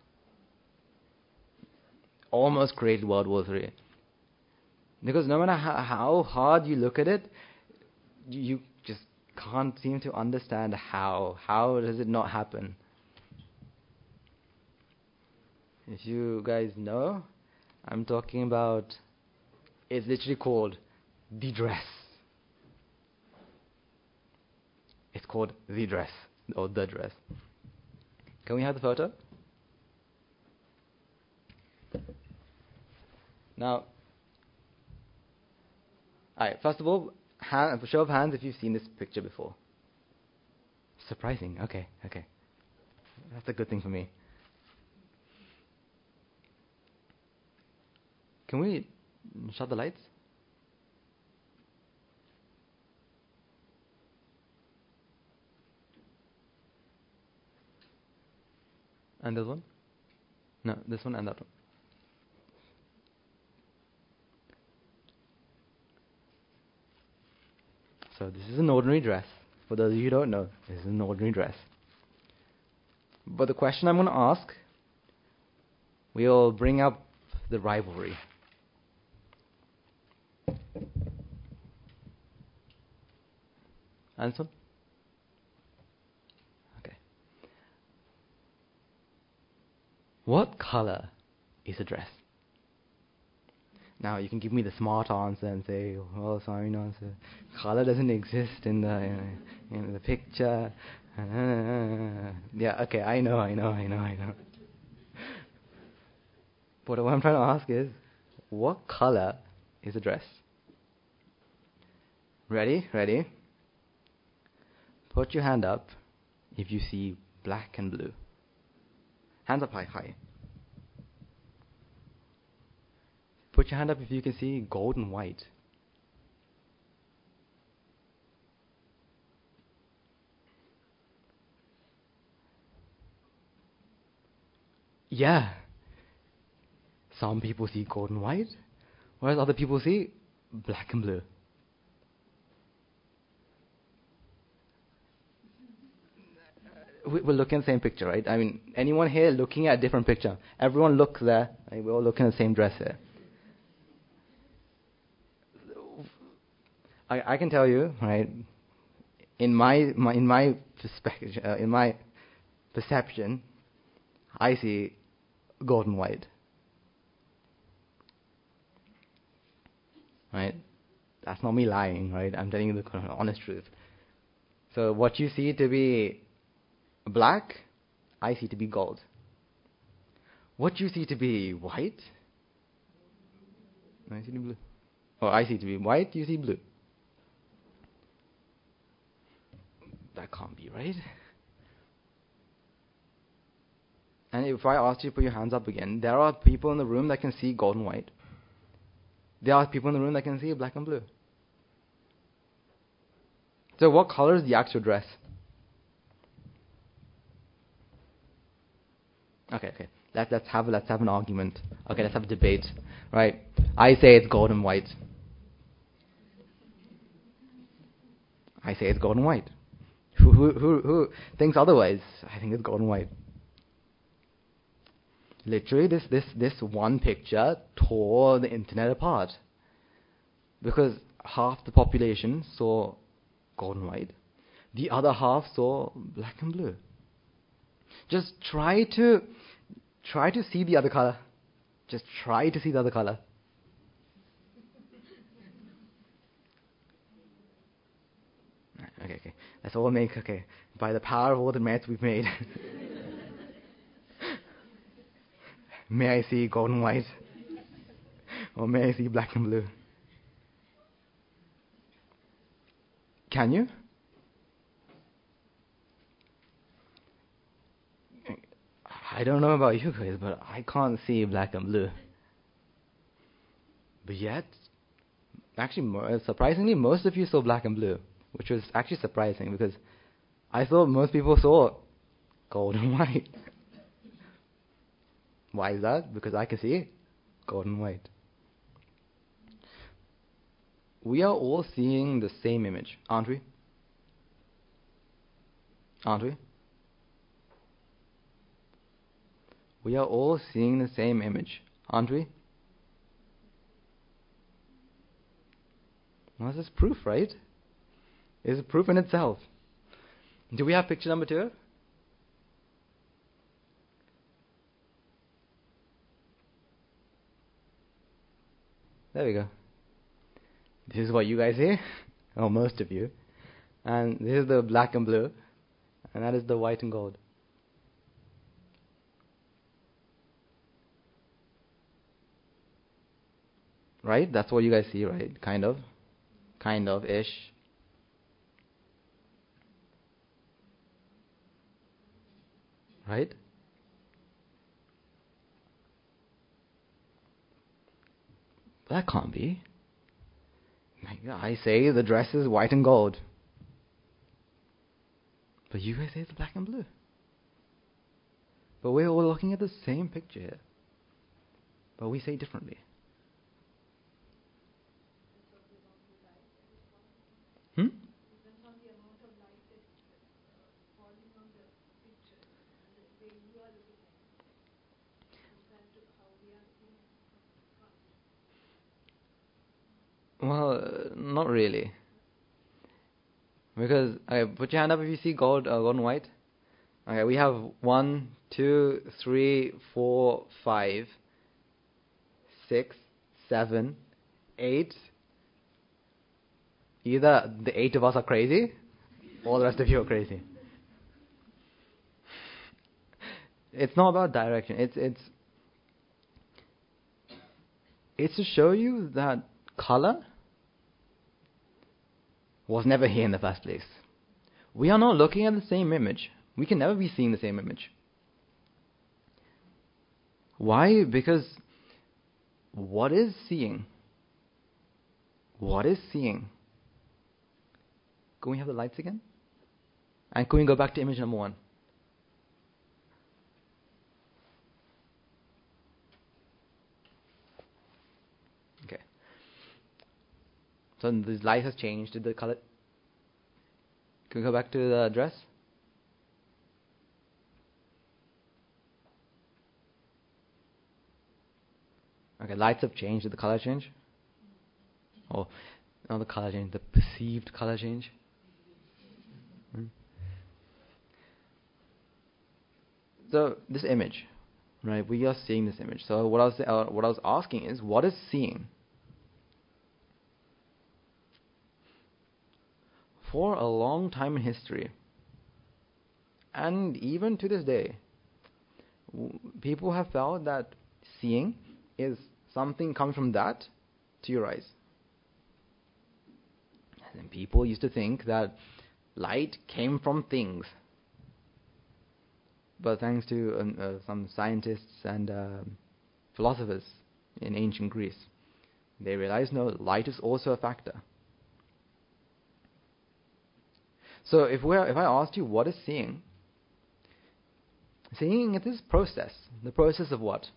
Almost created World War Three. Because no matter how, how hard you look at it, you just can't seem to understand how. How does it not happen? If you guys know, I'm talking about, it's literally called The Dress. It's called The Dress, or The Dress. Can we have the photo? Now, alright, first of all, hand, show of hands if you've seen this picture before. Surprising, okay, okay. That's a good thing for me. Can we shut the lights? And this one? No, this one and that one. So this is an ordinary dress. For those of you who don't know, this is an ordinary dress. But the question I'm going to ask will bring up the rivalry. Answer? Okay. What color is a dress? Now you can give me the smart answer and say, "Well, sorry, no answer. Color doesn't exist in the in, in the picture." Yeah, okay, I know, I know, I know, I know. But what I'm trying to ask is, what color is a dress? Ready? Ready? Put your hand up if you see black and blue. Hands up high, high. Put your hand up if you can see gold and white. Yeah. Some people see gold and white, whereas other people see black and blue. We're looking at the same picture, right? I mean, anyone here looking at a different picture? Everyone looks there. Right? We're all looking at the same dress here. I, I can tell you, right? In my, my in my perspective, uh, in my perception, I see gold and white. Right? That's not me lying, right? I'm telling you the honest truth. So what you see to be black, I see to be gold. What you see to be white, I see to be blue. Or I see to be white, you see blue. That can't be right. And if I ask you to put your hands up again, there are people in the room that can see gold and white. There are people in the room that can see black and blue. So what color is the actual dress? Okay, okay. Let's let's have let's have an argument. Okay, let's have a debate. Right? I say it's gold and white. I say it's gold and white. Who who who who thinks otherwise? I think it's gold and white. Literally, this this this one picture tore the internet apart because half the population saw gold and white, the other half saw black and blue. Just try to try to see the other color. Just try to see the other color. Okay, okay. Let's all make okay by the power of all the maths we've made. May I see gold and white? Or may I see black and blue? Can you? I don't know about you guys, but I can't see black and blue. But yet, actually, surprisingly, most of you saw black and blue, which was actually surprising because I thought most people saw gold and white. Why is that? Because I can see gold and white. We are all seeing the same image, aren't we? Aren't we? We are all seeing the same image, aren't we? Well, this is proof, right? It's proof in itself. Do we have picture number two? There we go. This is what you guys see, or most of you. And this is the black and blue, and that is the white and gold. Right? That's what you guys see, right? Kind of. Kind of, ish. Right? That can't be. I say the dress is white and gold. But you guys say it's black and blue. But we're all looking at the same picture here. But we say differently. Hmm? Well, uh, not really. Because, okay, put your hand up if you see gold, uh, gold and white. Okay, we have one, two, three, four, five, six, seven, eight. Either the eight of us are crazy, or the rest of you are crazy. It's not about direction. It's it's it's to show you that color was never here in the first place. We are not looking at the same image. We can never be seeing the same image. Why? Because what is seeing? What is seeing? Can we have the lights again? And can we go back to image number one? Okay. So the light has changed. Did the color... Can we go back to the dress? Okay, lights have changed. Did the color change? Oh, not the color change, the perceived color change. Hmm. So this image, right? We are seeing this image. So what I was uh, what I was asking is, what is seeing? For a long time in history, and even to this day, w- people have felt that seeing is something comes from that to your eyes. And people used to think that light came from things. But thanks to um, uh, some scientists and uh, philosophers in ancient Greece, they realized no, light is also a factor. So if we if I asked you what is seeing, seeing is this process. The process of what?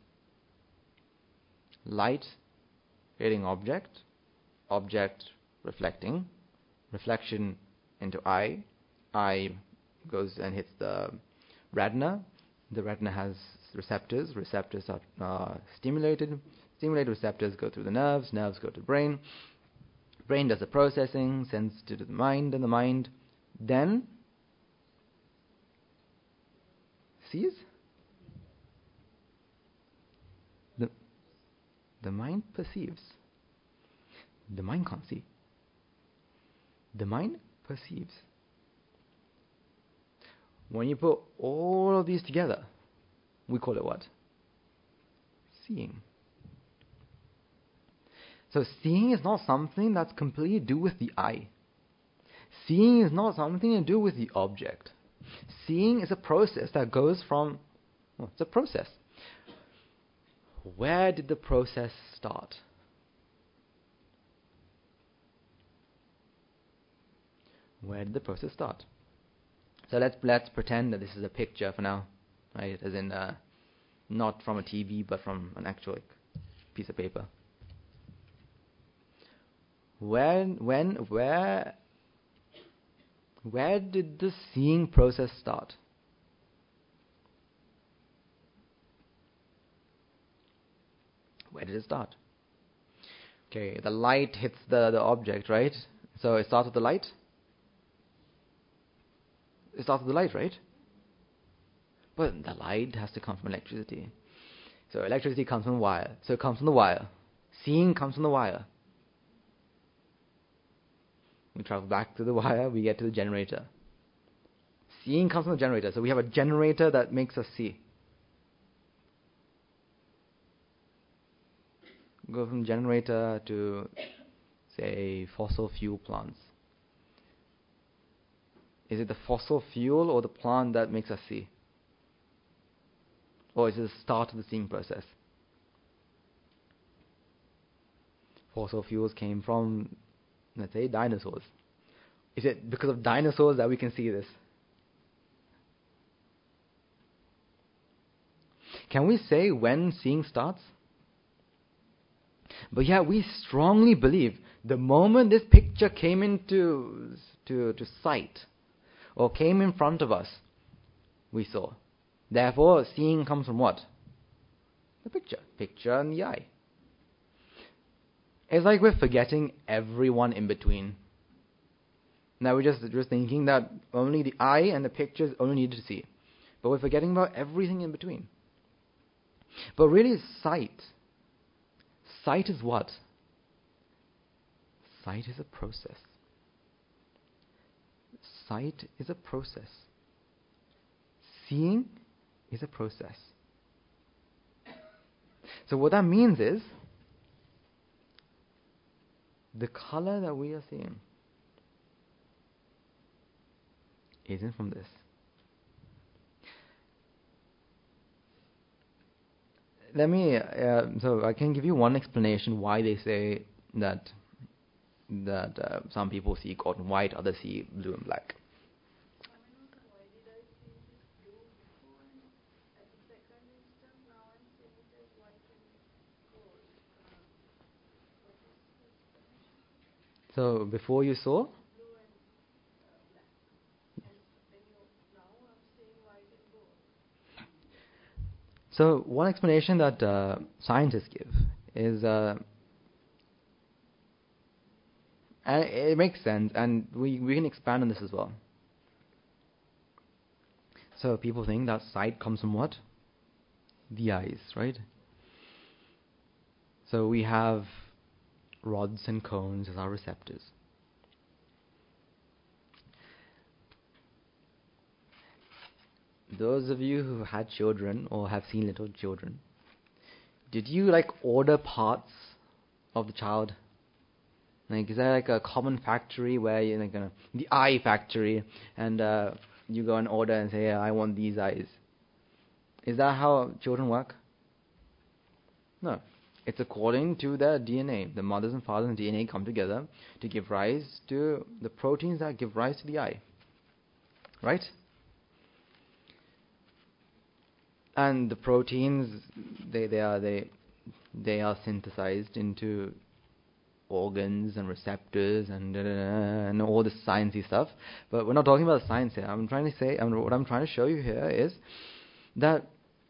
Light hitting object, object reflecting, reflection into eye, eye goes and hits the retina. The retina has receptors. Receptors are uh, stimulated. Stimulated receptors go through the nerves. Nerves go to the brain. Brain does the processing, sends to the mind, and the mind then sees. The, the mind perceives. The mind can't see. The mind perceives. When you put all of these together, we call it what? Seeing. So seeing is not something that's completely to do with the eye. Seeing is not something to do with the object. Seeing is a process that goes from, well, it's a process. Where did the process start? Where did the process start? So let's let's pretend that this is a picture for now, right? As in, uh, not from a T V, but from an actual like, piece of paper. When, when, where, where did the seeing process start? Where did it start? Okay, the light hits the, the object, right? So it starts with the light. It starts with the light, right? But the light has to come from electricity. So electricity comes from wire. So it comes from the wire. Seeing comes from the wire. We travel back to the wire, we get to the generator. Seeing comes from the generator. So we have a generator that makes us see. Go from generator to, say, fossil fuel plants. Is it the fossil fuel or the plant that makes us see? Or is it the start of the seeing process? Fossil fuels came from, let's say, dinosaurs. Is it because of dinosaurs that we can see this? Can we say when seeing starts? But yeah, we strongly believe the moment this picture came into to, to sight, or came in front of us, we saw. Therefore, seeing comes from what? The picture. Picture and the eye. It's like we're forgetting everyone in between. Now we're just, just thinking that only the eye and the pictures only need to see. But we're forgetting about everything in between. But really, sight. Sight is what? Sight is a process. Sight is a process. Seeing is a process. So what that means is, the color that we are seeing isn't from this. let me, uh, so I can give you one explanation why they say that that uh, some people see God in white, others see blue and black. So before you saw? So one explanation that uh, scientists give is, uh, and it makes sense, and we, we can expand on this as well. So people think that sight comes from what? The eyes, right? So we have rods and cones as our receptors. Those of you who had children or have seen little children, did you like order parts of the child? Like, is there like a common factory where you're like a, the eye factory, and uh, you go and order and say, yeah, I want these eyes? Is that how children work? No. It's according to their D N A. The mother's and father's D N A come together to give rise to the proteins that give rise to the eye. Right? And the proteins, they, they are they they are synthesized into organs and receptors and and all this sciencey stuff. But we're not talking about science here. I'm trying to say, I mean, what I'm trying to show you here is that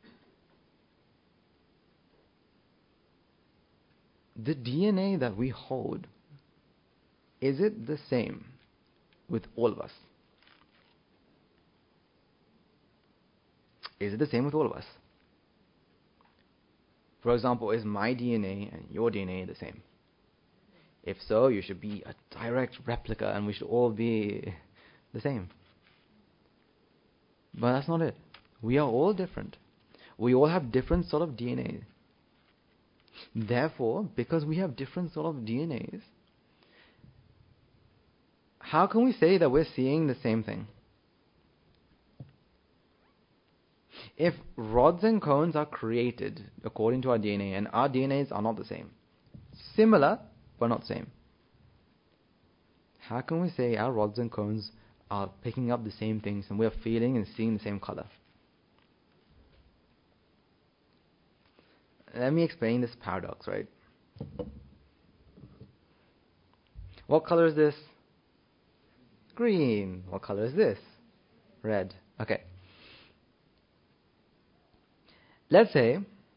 the D N A that we hold, is it the same with all of us? Is it the same with all of us? For example, is my D N A and your D N A the same? If so, you should be a direct replica and we should all be the same. But that's not it. We are all different. We all have different sort of D N A. Therefore, because we have different sort of D N As, how can we say that we're seeing the same thing? If rods and cones are created according to our D N A and our D N As are not the same, similar but not same, how can we say our rods and cones are picking up the same things and we're feeling and seeing the same color? Let me explain this paradox, right? What color is this? Green. What color is this? Red. Okay. Let's say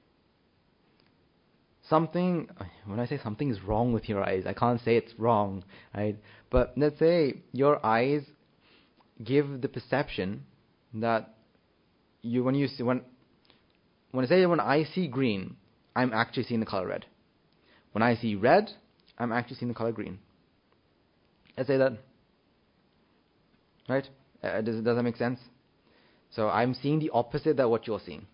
something, when I say something is wrong with your eyes, I can't say it's wrong, right? But let's say your eyes give the perception that you, when you see, when, when I say when I see green, I'm actually seeing the color red. When I see red, I'm actually seeing the color green. Let's say that, right? Uh, does, does that make sense? So I'm seeing the opposite of what you're seeing.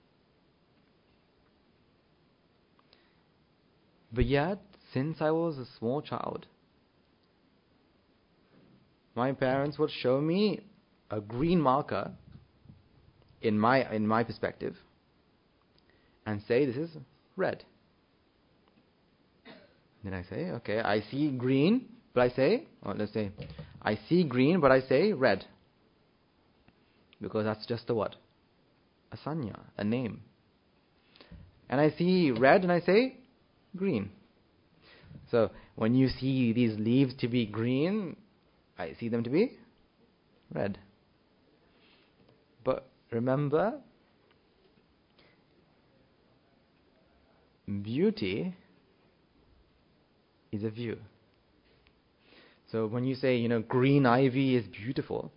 But yet, since I was a small child, my parents would show me a green marker in my in my perspective and say this is red. Then I say, okay, I see green, but I say, or let's say, I see green, but I say red. Because that's just a what? A sanya, a name. And I see red and I say green. So when you see these leaves to be green, I see them to be red. But remember, beauty is a view. So when you say, you know, green ivy is beautiful,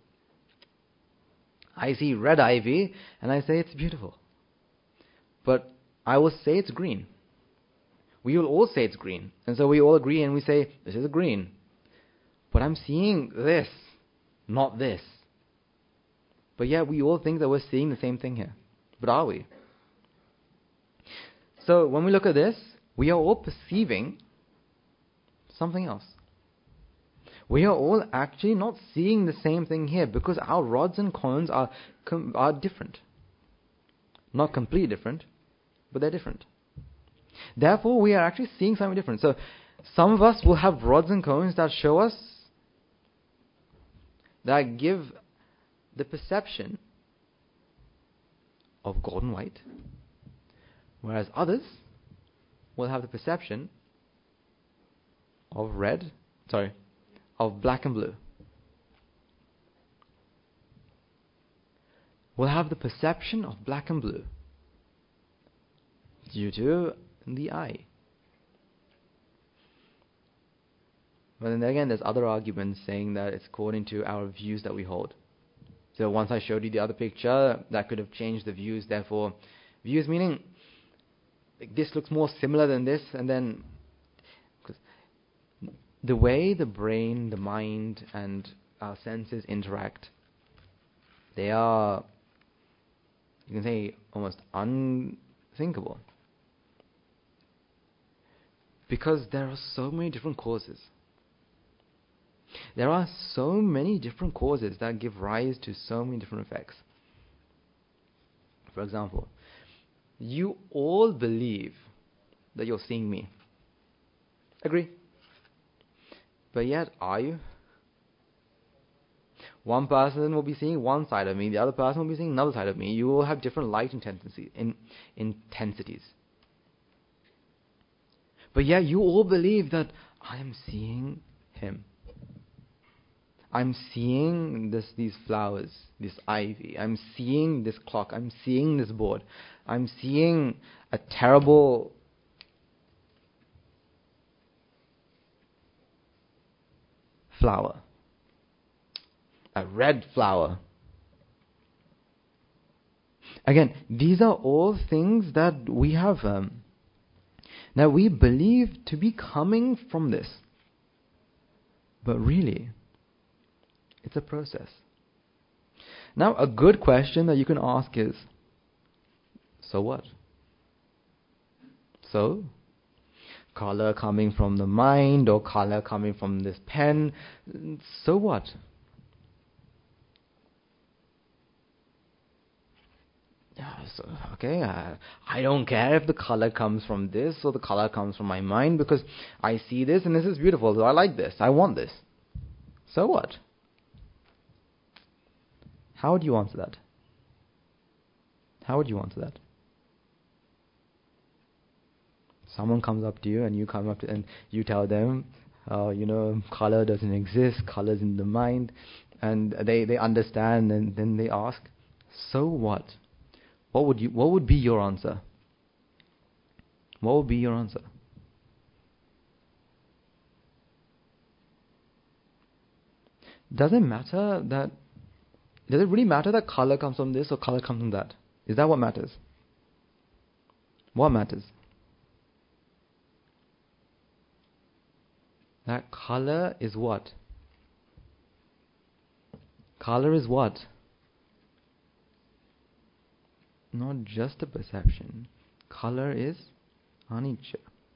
I see red ivy and I say it's beautiful. But I will say it's green. We will all say it's green. And so we all agree and we say, this is green. But I'm seeing this, not this. But yeah, we all think that we're seeing the same thing here. But are we? So when we look at this, we are all perceiving something else. We are all actually not seeing the same thing here because our rods and cones are, are different. Not completely different, but they're different. Therefore, we are actually seeing something different. So, some of us will have rods and cones that show us, that give the perception of gold and white, whereas others will have the perception of red, sorry, of black and blue. Will have the perception of black and blue due to the eye. But then again, there's other arguments saying that it's according to our views that we hold. So once I showed you the other picture, that could have changed the views. Therefore, views meaning like this looks more similar than this, and then because the way the brain, the mind, and our senses interact, they are, you can say, almost unthinkable. Because there are so many different causes. There are so many different causes that give rise to so many different effects. For example, you all believe that you're seeing me. Agree? But yet, are you? One person will be seeing one side of me, the other person will be seeing another side of me. You will have different light intensity, in, intensities. But yet, you all believe that I am seeing him. I'm seeing this, these flowers, this ivy. I'm seeing this clock. I'm seeing this board. I'm seeing a terrible flower. A red flower. Again, these are all things that we have, um, that we believe to be coming from this. But really, it's a process. Now, a good question that you can ask is, so what? So, color coming from the mind or color coming from this pen, so what? Yeah, so, okay, uh, I don't care if the color comes from this or the color comes from my mind, because I see this and this is beautiful, so I like this, I want this. So what? How would you answer that? How would you answer that? Someone comes up to you and you come up to, and you tell them, uh, you know, color doesn't exist, color's in the mind, and they, they understand, and then they ask, so what? What would you? What would be your answer? What would be your answer? Does it matter that? Does it really matter that color comes from this or color comes from that? Is that what matters? What matters? That color is what? Color is what? Not just a perception. Color is anicca.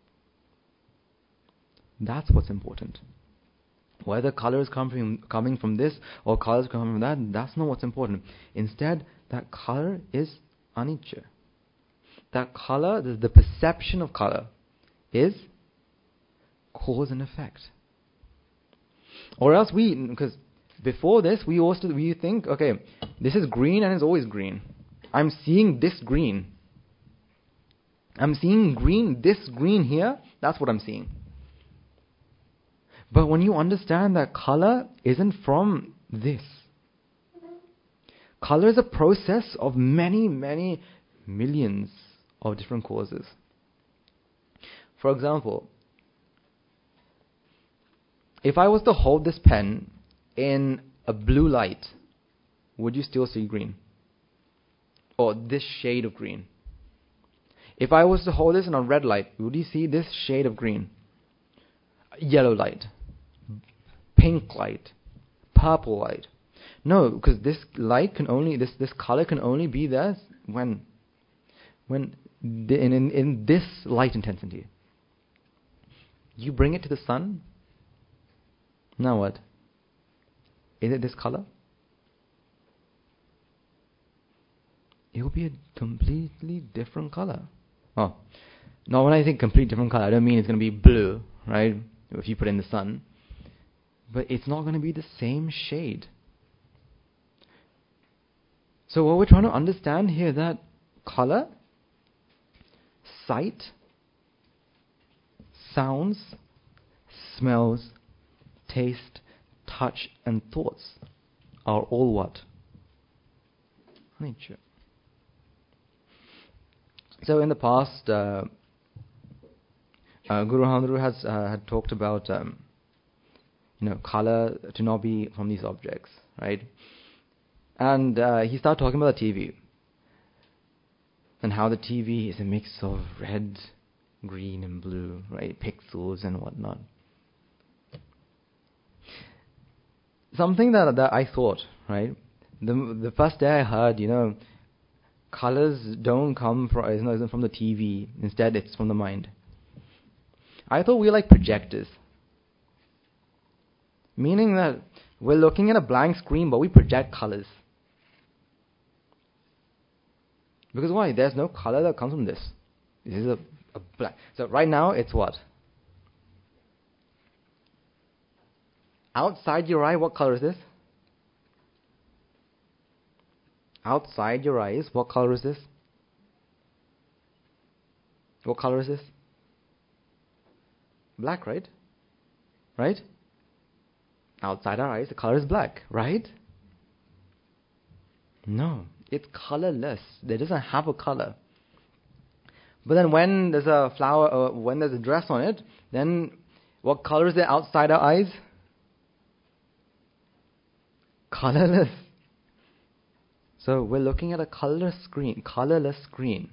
That's what's important. Whether color is coming, coming from this or color is coming from that, that's not what's important. Instead, that color is anicca. That color, the, the perception of color, is cause and effect. Or else we, because before this, we also we think, okay, this is green and it's always green. I'm seeing this green. I'm seeing green, this green here, that's what I'm seeing. But when you understand that color isn't from this. Color is a process of many, many millions of different causes. For example, if I was to hold this pen in a blue light, would you still see green? Or this shade of green? If I was to hold this in a red light, would you see this shade of green? Yellow light, pink light, purple light. No, because this light can only, this, this color can only be there when, when the, in, in, in this light intensity. You bring it to the sun, now what? Is it this color? It will be a completely different color. Oh, now when I think complete different color, I don't mean it's going to be blue, right? If you put it in the sun. But it's not going to be the same shade. So what we're trying to understand here, that color, sight, sounds, smells, taste, touch, and thoughts are all what? Nature. So in the past, uh, uh, Guru Handru has uh, had talked about um, you know color to not be from these objects, right? And uh, he started talking about the T V and how the T V is a mix of red, green, and blue, right? Pixels and whatnot. Something that that I thought, right? The the first day I heard, you know, colors don't come from isn't isn't from the T V. Instead, it's from the mind. I thought we were like projectors, meaning that we're looking at a blank screen, but we project colors. Because why? There's no color that comes from this. This is a, a black. So right now, it's what? Outside your eye, what color is this? Outside your eyes, what color is this? What color is this? Black, right? Right? Outside our eyes, the color is black, right? No, it's colorless. It doesn't have a color. But then when there's a flower, uh, when there's a dress on it, then what color is there outside our eyes? Colorless. So we're looking at a colorless screen, colorless screen,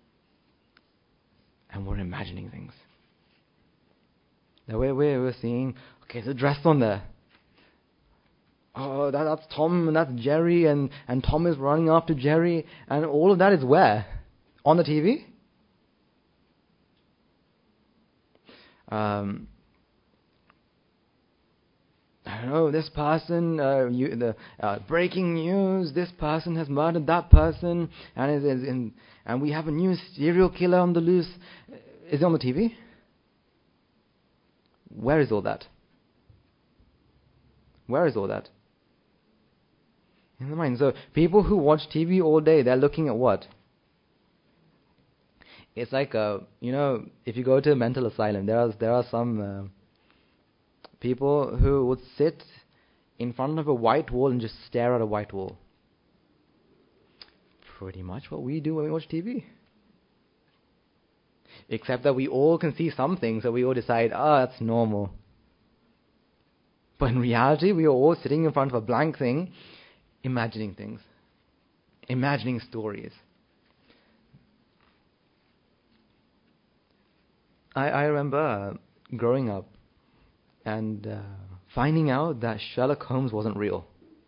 and we're imagining things. The way we're, we're seeing, okay, there's a dress on there. Oh, that, that's Tom and that's Jerry, and, and Tom is running after Jerry, and all of that is where? On the T V? Um, I don't know, this person, uh, you, the uh, breaking news, this person has murdered that person, and is, is in, and we have a new serial killer on the loose. Is it on the T V? Where is all that? Where is all that? In the mind. So people who watch T V all day, they're looking at what? It's like, uh, you know, if you go to a mental asylum, there are, there are some uh, people who would sit in front of a white wall and just stare at a white wall. Pretty much what we do when we watch T V. Except that we all can see something, so we all decide, ah, oh, that's normal. But in reality, we are all sitting in front of a blank thing, imagining things, imagining stories. I, I remember uh, growing up and uh, finding out that Sherlock Holmes wasn't real.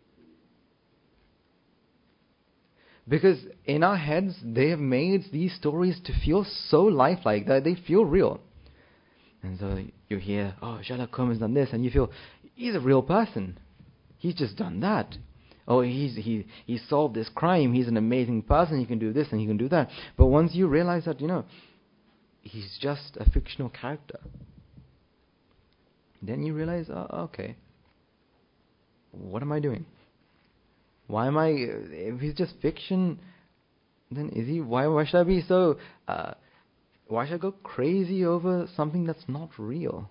Because in our heads, they have made these stories to feel so lifelike that they feel real. And so you hear, oh, Sherlock Holmes has done this, and you feel, he's a real person. He's just done that. Oh, he's he he solved this crime. He's an amazing person. He can do this and he can do that. But once you realize that, you know, he's just a fictional character, then you realize, oh, okay, what am I doing? Why am I? If he's just fiction, then is he? Why? Why should I be so? Uh, why should I go crazy over something that's not real?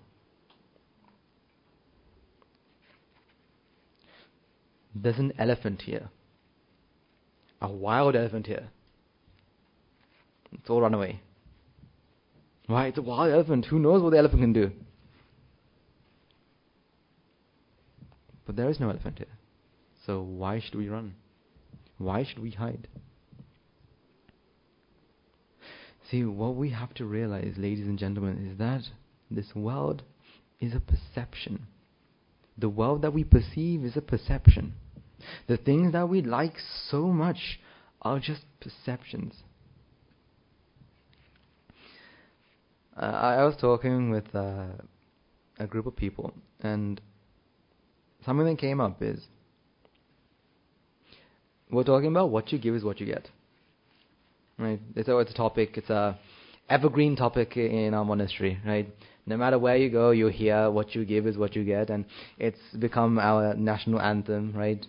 There's an elephant here. A wild elephant here. It's all run away. Why? It's a wild elephant. Who knows what the elephant can do? But there is no elephant here. So why should we run? Why should we hide? See, what we have to realize, ladies and gentlemen, is that this world is a perception. The world that we perceive is a perception. The things that we like so much are just perceptions. Uh, I was talking with uh, a group of people, and something that came up is, we're talking about what you give is what you get. Right? It's a, it's a topic. It's a evergreen topic in our monastery, right? No matter where you go, you hear what you give is what you get, and it's become our national anthem, right?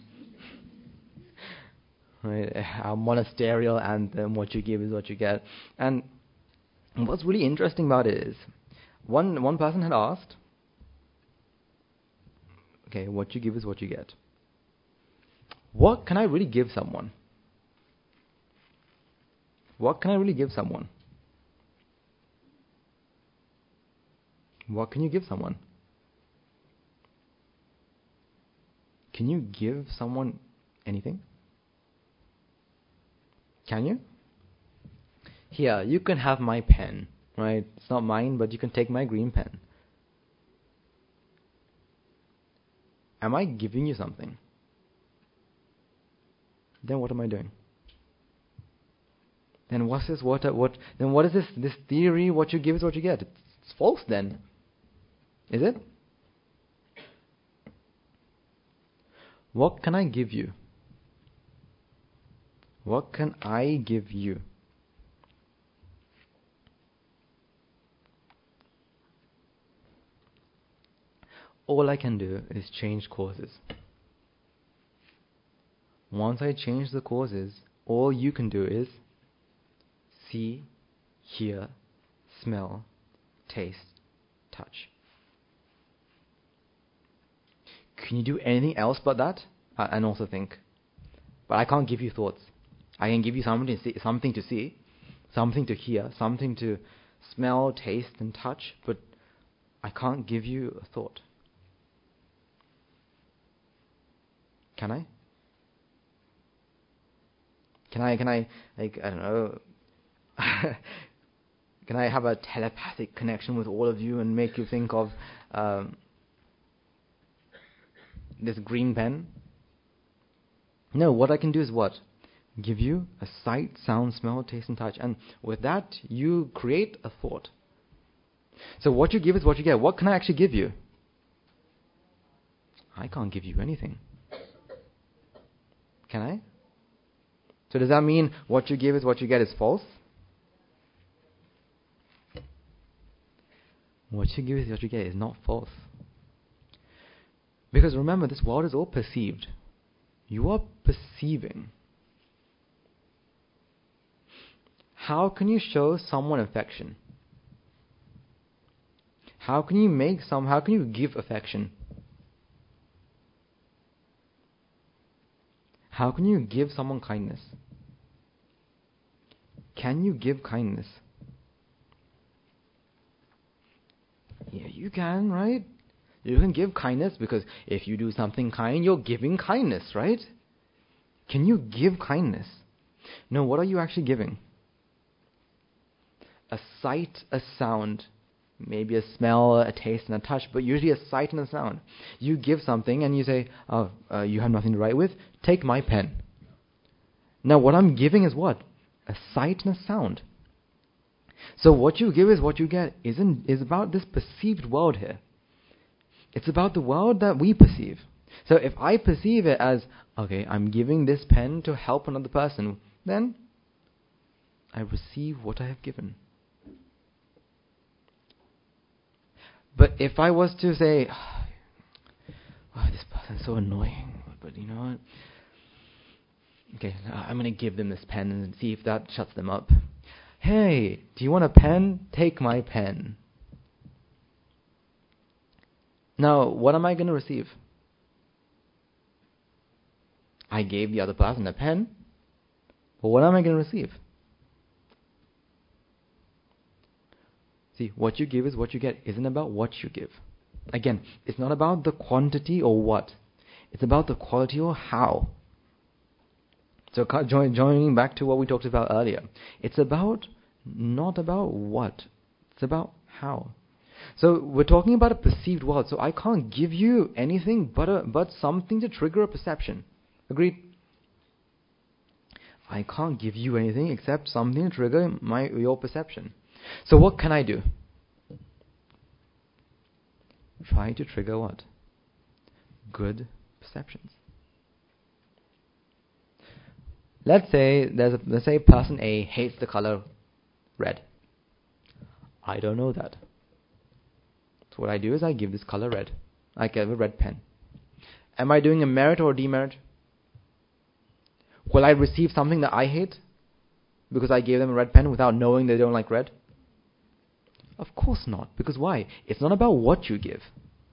Right? Our monasterial anthem, what you give is what you get. And what's really interesting about it is, one one person had asked, okay, what you give is what you get. What can I really give someone? What can I really give someone? What can you give someone? Can you give someone anything? Can you? Here, you can have my pen, right? It's not mine, but you can take my green pen. Am I giving you something? Then what am I doing? Then what's this? What? What? Then what is this? This theory? What you give is what you get. It's, it's false. Then, is it? What can I give you? What can I give you? All I can do is change causes. Once I change the causes, all you can do is see, hear, smell, taste, touch. Can you do anything else but that? Uh, and also think. But I can't give you thoughts. I can give you something to see, something to see, something to hear, something to smell, taste, and touch, but I can't give you a thought. Can I? Can I, can I, like, I don't know, can I have a telepathic connection with all of you and make you think of um, this green pen? No, what I can do is what? Give you a sight, sound, smell, taste, and touch. And with that, you create a thought. So what you give is what you get. What can I actually give you? I can't give you anything. Can I? So does that mean what you give is what you get is false? What you give is what you get is not false. Because remember, this world is all perceived. You are perceiving. How can you show someone affection? How can you make some, how can you give affection? How can you give someone kindness? Can you give kindness? Yeah, you can, right? You can give kindness because if you do something kind, you're giving kindness, right? Can you give kindness? No, what are you actually giving? A sight, a sound, maybe a smell, a taste, and a touch, but usually a sight and a sound. You give something and you say, oh, uh, you have nothing to write with? Take my pen. Now what I'm giving is what? A sight and a sound. So what you give is what you get isn't is about this perceived world here. It's about the world that we perceive. So if I perceive it as, okay, I'm giving this pen to help another person, then I receive what I have given. But if I was to say, oh, this person's so annoying, but you know what? Okay, I'm going to give them this pen and see if that shuts them up. Hey, do you want a pen? Take my pen. Now, what am I going to receive? I gave the other person a pen, but what am I going to receive? See, what you give is what you get. Isn't about what you give. Again, it's not about the quantity or what. It's about the quality or how. So join, joining back to what we talked about earlier. It's about, not about what. It's about how. So we're talking about a perceived world. So I can't give you anything but a, but something to trigger a perception. Agreed? I can't give you anything except something to trigger my your perception. So what can I do? Try to trigger what? Good perceptions. Let's say there's a, let's say person A hates the color red. I don't know that. So what I do is I give this color red. I give a red pen. Am I doing a merit or a demerit? Will I receive something that I hate because I gave them a red pen without knowing they don't like red? Of course not. Because why? It's not about what you give.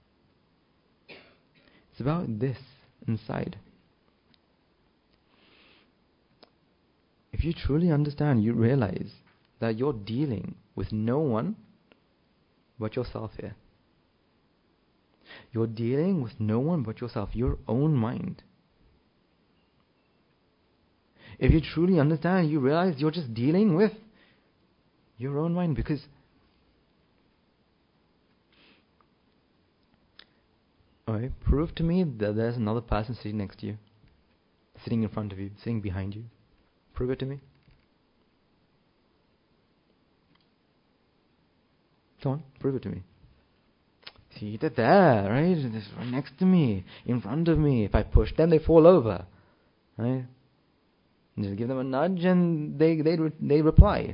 It's about this inside. If you truly understand, you realize that you're dealing with no one but yourself here. You're dealing with no one but yourself, your own mind. If you truly understand, you realize you're just dealing with your own mind. Because alright, prove to me that there's another person sitting next to you, sitting in front of you, sitting behind you. Prove it to me. Come on, prove it to me. See, they're there, right? They're right next to me, in front of me. If I push them, they fall over, right? Just give them a nudge and they they they reply.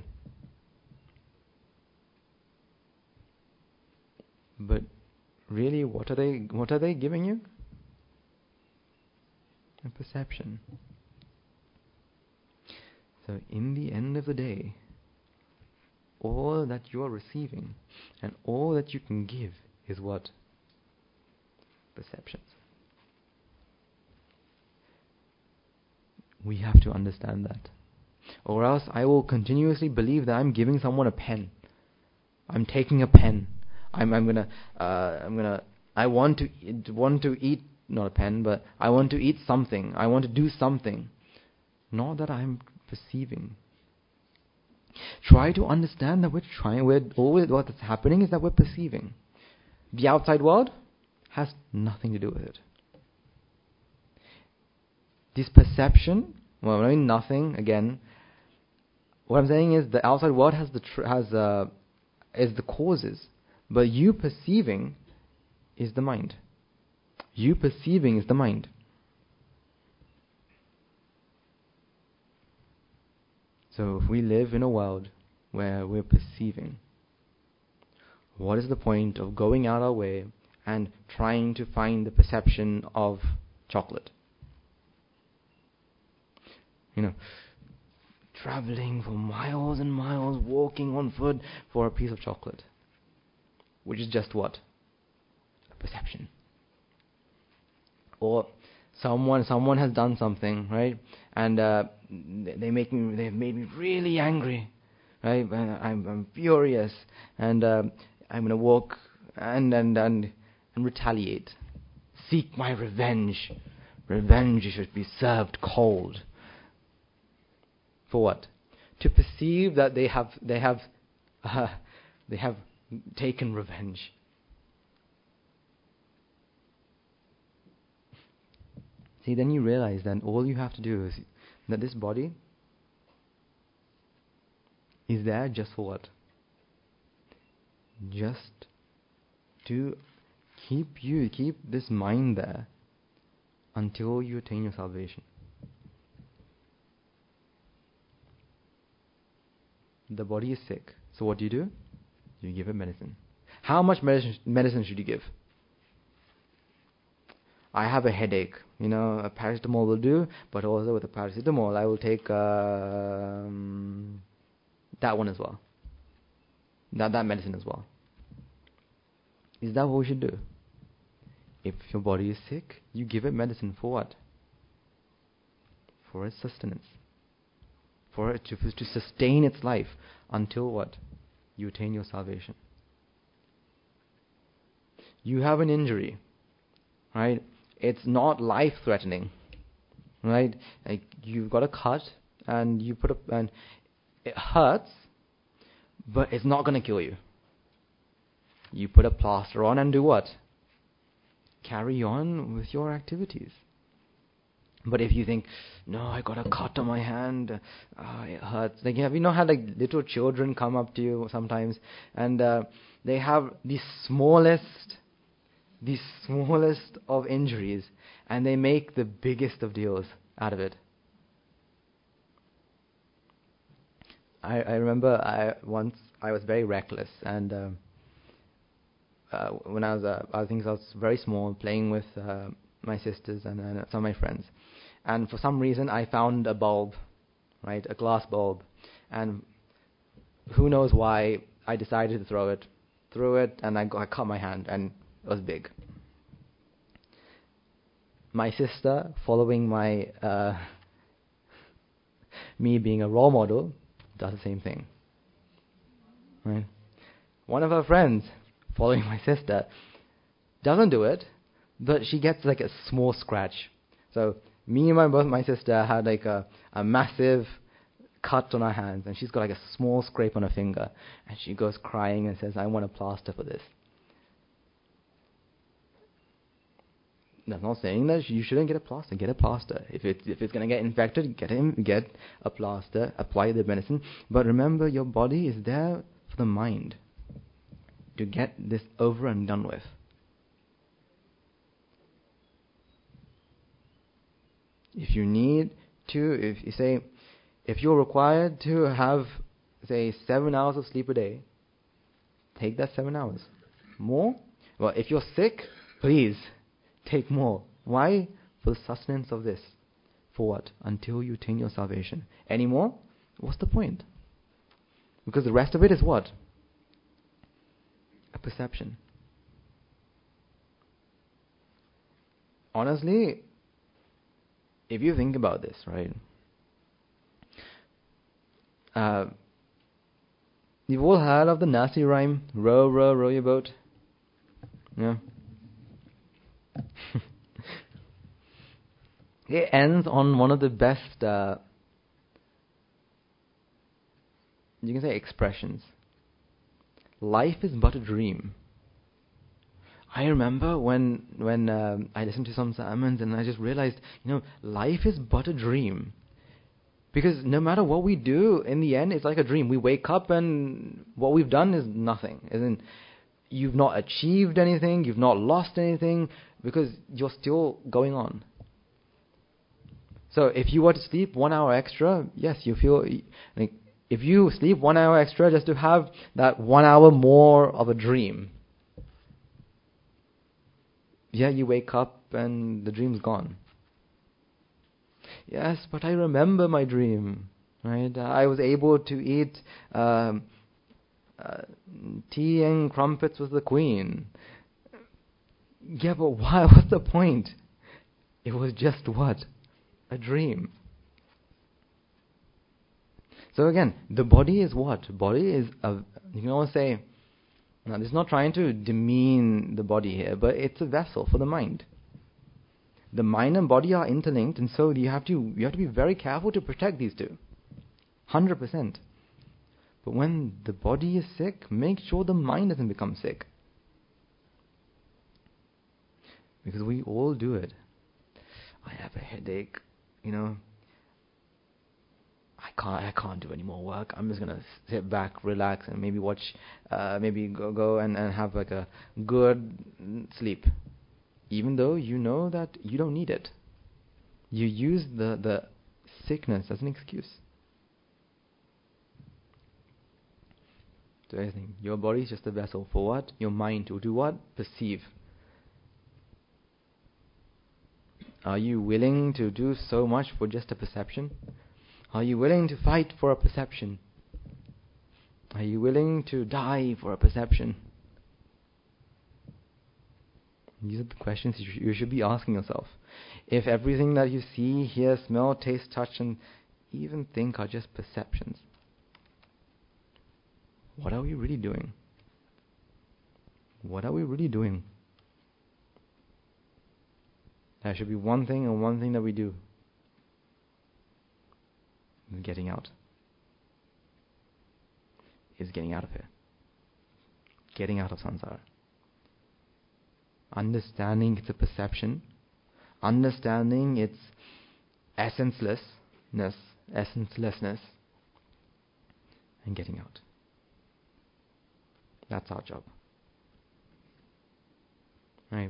But really, what are they what are they giving you? A perception. So in the end of the day, all that you are receiving and all that you can give is what? Perceptions. We have to understand that. Or else I will continuously believe that I'm giving someone a pen. I'm taking a pen. I'm I'm gonna uh, I'm gonna I want to eat, want to eat not a pen, but I want to eat something. I want to do something. Not that I'm perceiving. Try to understand that we're trying. We're always what's happening is that we're perceiving. The outside world has nothing to do with it. This perception, well, I mean nothing. Again, what I'm saying is the outside world has the tr- has uh, is the causes, but you perceiving is the mind. You perceiving is the mind. So if we live in a world where we're perceiving, what is the point of going out our way and trying to find the perception of chocolate? You know, traveling for miles and miles, walking on foot for a piece of chocolate, which is just what? A perception. Or someone someone has done something, right? And uh, they make me they've made me really angry, right? I'm I'm furious, and uh, I'm gonna walk and and and and retaliate, seek my revenge. Revenge should be served cold. For what? To perceive that they have they have uh, they have taken revenge. See, then you realize that all you have to do is that this body is there just for what? Just to keep you, keep this mind there until you attain your salvation. The body is sick. So what do you do? You give it medicine. How much medicine, medicine should you give? I have a headache. You know, a paracetamol will do, but also with a paracetamol, I will take um, that one as well. That that medicine as well. Is that what we should do? If your body is sick, you give it medicine for what? For its sustenance. For it to, to sustain its life until what? You attain your salvation. You have an injury, right? It's not life-threatening, right? Like you've got a cut and you put a and it hurts, but it's not going to kill you. You put a plaster on and do what? Carry on with your activities. But if you think, no, I got a cut on my hand, uh, it hurts. Like, have you know how like little children come up to you sometimes, and uh, they have the smallest, the smallest of injuries, and they make the biggest of deals out of it. I, I remember I once I was very reckless, and um, uh, when I was uh, I think I was very small, playing with uh, my sisters and, and some of my friends, and for some reason I found a bulb, right, a glass bulb, and who knows why I decided to throw it, threw it, and I, got, I cut my hand, and it was big. My sister, following my uh, me being a role model, does the same thing. Right? One of her friends, following my sister, doesn't do it, but she gets like a small scratch. So me and my both my sister had like a, a massive cut on her hands, and she's got like a small scrape on her finger, and she goes crying and says, "I want a plaster for this." I'm not saying that you shouldn't get a plaster. Get a plaster. If it's if it's gonna get infected, get him get a plaster. Apply the medicine. But remember, your body is there for the mind to get this over and done with. If you need to, if you say, if you're required to have, say, seven hours of sleep a day, take that seven hours. More? Well, if you're sick, please take more. Why? For the sustenance of this. For what? Until you attain your salvation. Any more? What's the point? Because the rest of it is what? A perception. Honestly, if you think about this, right? Uh, you've all heard of the nasty rhyme, row, row, row your boat. Yeah. It ends on one of the best, uh, you can say, expressions. Life is but a dream. I remember when when um, I listened to some sermons and I just realized, you know, life is but a dream. Because no matter what we do, in the end, it's like a dream. We wake up and what we've done is nothing. As in, you've not achieved anything, you've not lost anything, because you're still going on. So if you were to sleep one hour extra, yes, you feel like if you sleep one hour extra just to have that one hour more of a dream, yeah, you wake up and the dream's gone. Yes, but I remember my dream, right? I was able to eat um, uh, tea and crumpets with the Queen. Yeah, but why? What's the point? It was just what? A dream. So again, the body is what? Body is a, you can always say, now this is not trying to demean the body here, but it's a vessel for the mind. The mind and body are interlinked, and so you have to you have to be very careful to protect these two. one hundred percent. But when the body is sick, make sure the mind doesn't become sick. Because we all do it. I have a headache, you know. I can't I can't do any more work. I'm just gonna sit back, relax, and maybe watch, uh, maybe go go and, and have like a good sleep. Even though you know that you don't need it. You use the, the sickness as an excuse. So anything. Your body is just a vessel for what? Your mind to do what? Perceive. Are you willing to do so much for just a perception? Are you willing to fight for a perception? Are you willing to die for a perception? These are the questions you, sh- you should be asking yourself. If everything that you see, hear, smell, taste, touch, and even think are just perceptions, what are we really doing? What are we really doing? There should be one thing and one thing that we do. Getting out. Is getting out of here. Getting out of samsara. Understanding it's a perception. Understanding its essencelessness, essencelessness, and getting out. That's our job. Right.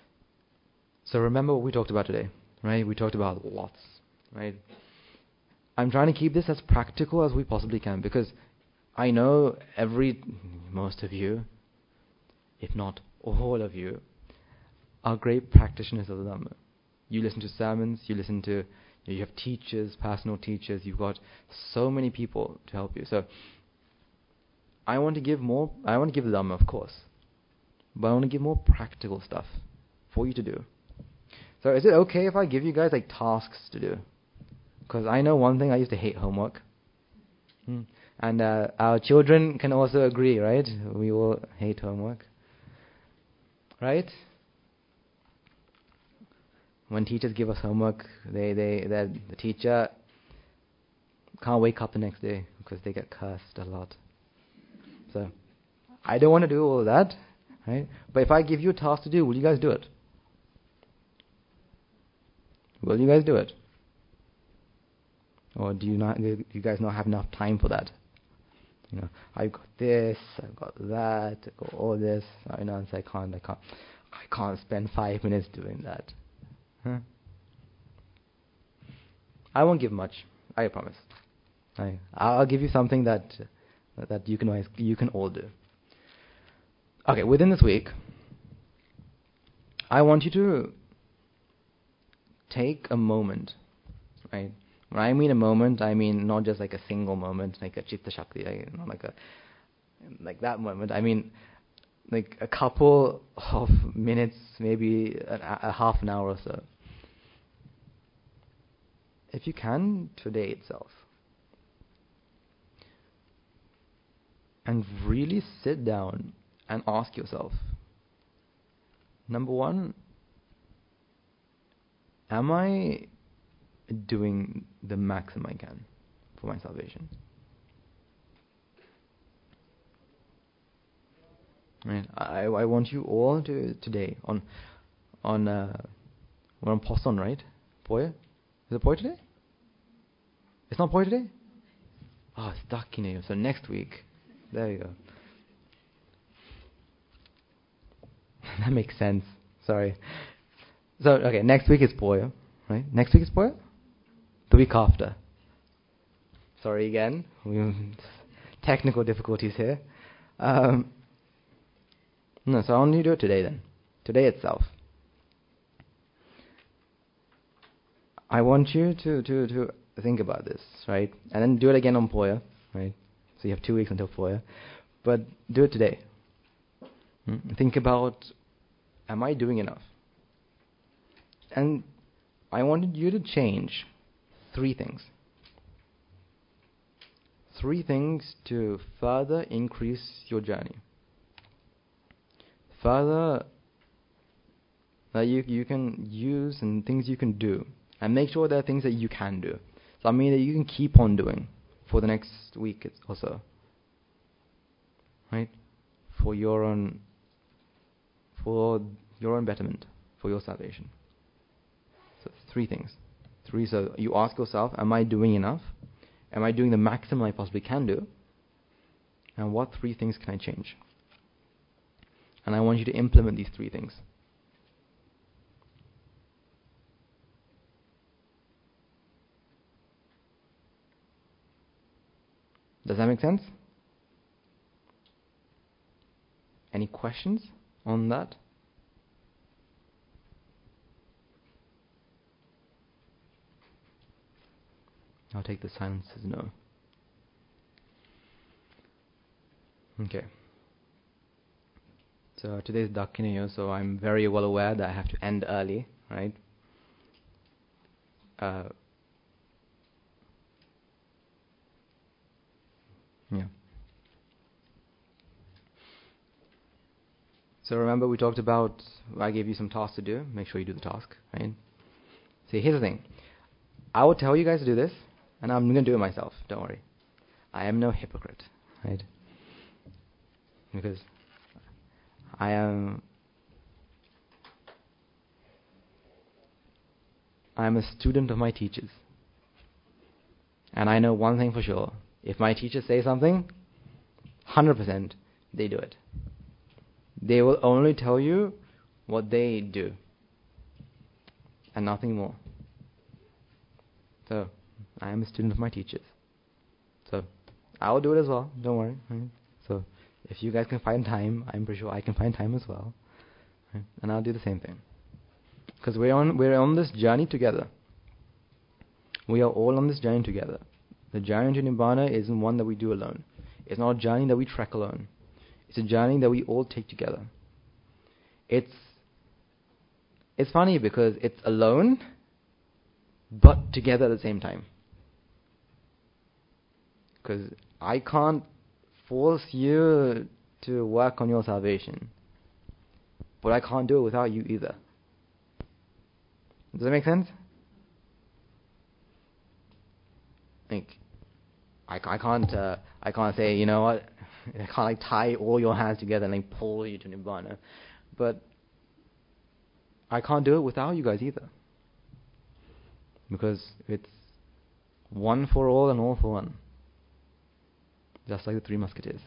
So remember what we talked about today, right? We talked about lots, right? I'm trying to keep this as practical as we possibly can, because I know every, most of you, if not all of you, are great practitioners of the Dhamma. You listen to sermons, you listen to, you have teachers, personal teachers, you've got so many people to help you. So I want to give more, I want to give the Dhamma, of course, but I want to give more practical stuff for you to do. So is it okay if I give you guys like tasks to do? Because I know one thing, I used to hate homework. Hmm. And uh, our children can also agree, right? We all hate homework. Right? When teachers give us homework, they, they, the teacher can't wake up the next day because they get cursed a lot. So, I don't want to do all of that, right? But if I give you a task to do, will you guys do it? Will you guys do it? Or do you not? Do you guys not have enough time for that? You know, I've got this, I've got that, I've got all this. I know, I can't, I can't, I can't spend five minutes doing that. Huh? I won't give much. I promise. I, I'll give you something that that you can always, you can all do. Okay, within this week, I want you to take a moment, right? When I mean a moment, I mean not just like a single moment, like a chitta shakti, like, not like a like that moment. I mean like a couple of minutes, maybe a, a half an hour or so. If you can, today itself. And really sit down and ask yourself, number one, am I doing the maximum I can for my salvation? Right. I I want you all to today on on uh, we're on Poston, right? Poya? Is it Poya today? It's not Poya today? Oh, it's Dakkine. So next week. There you go. That makes sense. Sorry. So okay, next week is Poya, right? Next week is Poya? The week after. Sorry again. We technical difficulties here. Um, no, so I want you to do it today then. Today itself. I want you to, to, to think about this, right? And then do it again on Poya, right? So you have two weeks until Poya. But do it today. Hmm? Think about, am I doing enough? And I wanted you to change three things. Three things to further increase your journey. Further that you you can use and things you can do. And make sure there are things that you can do. So I mean that you can keep on doing for the next week or so. Right? For your own for your own betterment, for your salvation. So three things. Three, so you ask yourself, am I doing enough? Am I doing the maximum I possibly can do? And what three things can I change? And I want you to implement these three things. Does that make sense? Any questions on that? I'll take the silence as no. Okay. So today's Dakkiniyo, so I'm very well aware that I have to end early, right? Uh, yeah. So remember we talked about, I gave you some tasks to do. Make sure you do the task, right? See, here's the thing. I will tell you guys to do this, and I'm going to do it myself. Don't worry. I am no hypocrite, right? Because I am I am a student of my teachers. And I know one thing for sure. If my teachers say something, one hundred percent they do it. They will only tell you what they do. And nothing more. So, I am a student of my teachers. So I'll do it as well. Don't worry. Right? So if you guys can find time, I'm pretty sure I can find time as well. Right? And I'll do the same thing. Because we're on we're on this journey together. We are all on this journey together. The journey to Nibbana isn't one that we do alone. It's not a journey that we trek alone. It's a journey that we all take together. It's it's funny because it's alone, but together at the same time. Because I can't force you to work on your salvation, but I can't do it without you either. Does that make sense? Like, I, I can't uh, I can't say, you know what, I can't like tie all your hands together and like pull you to Nibbana, but I can't do it without you guys either, because it's one for all and all for one, just like the Three Musketeers.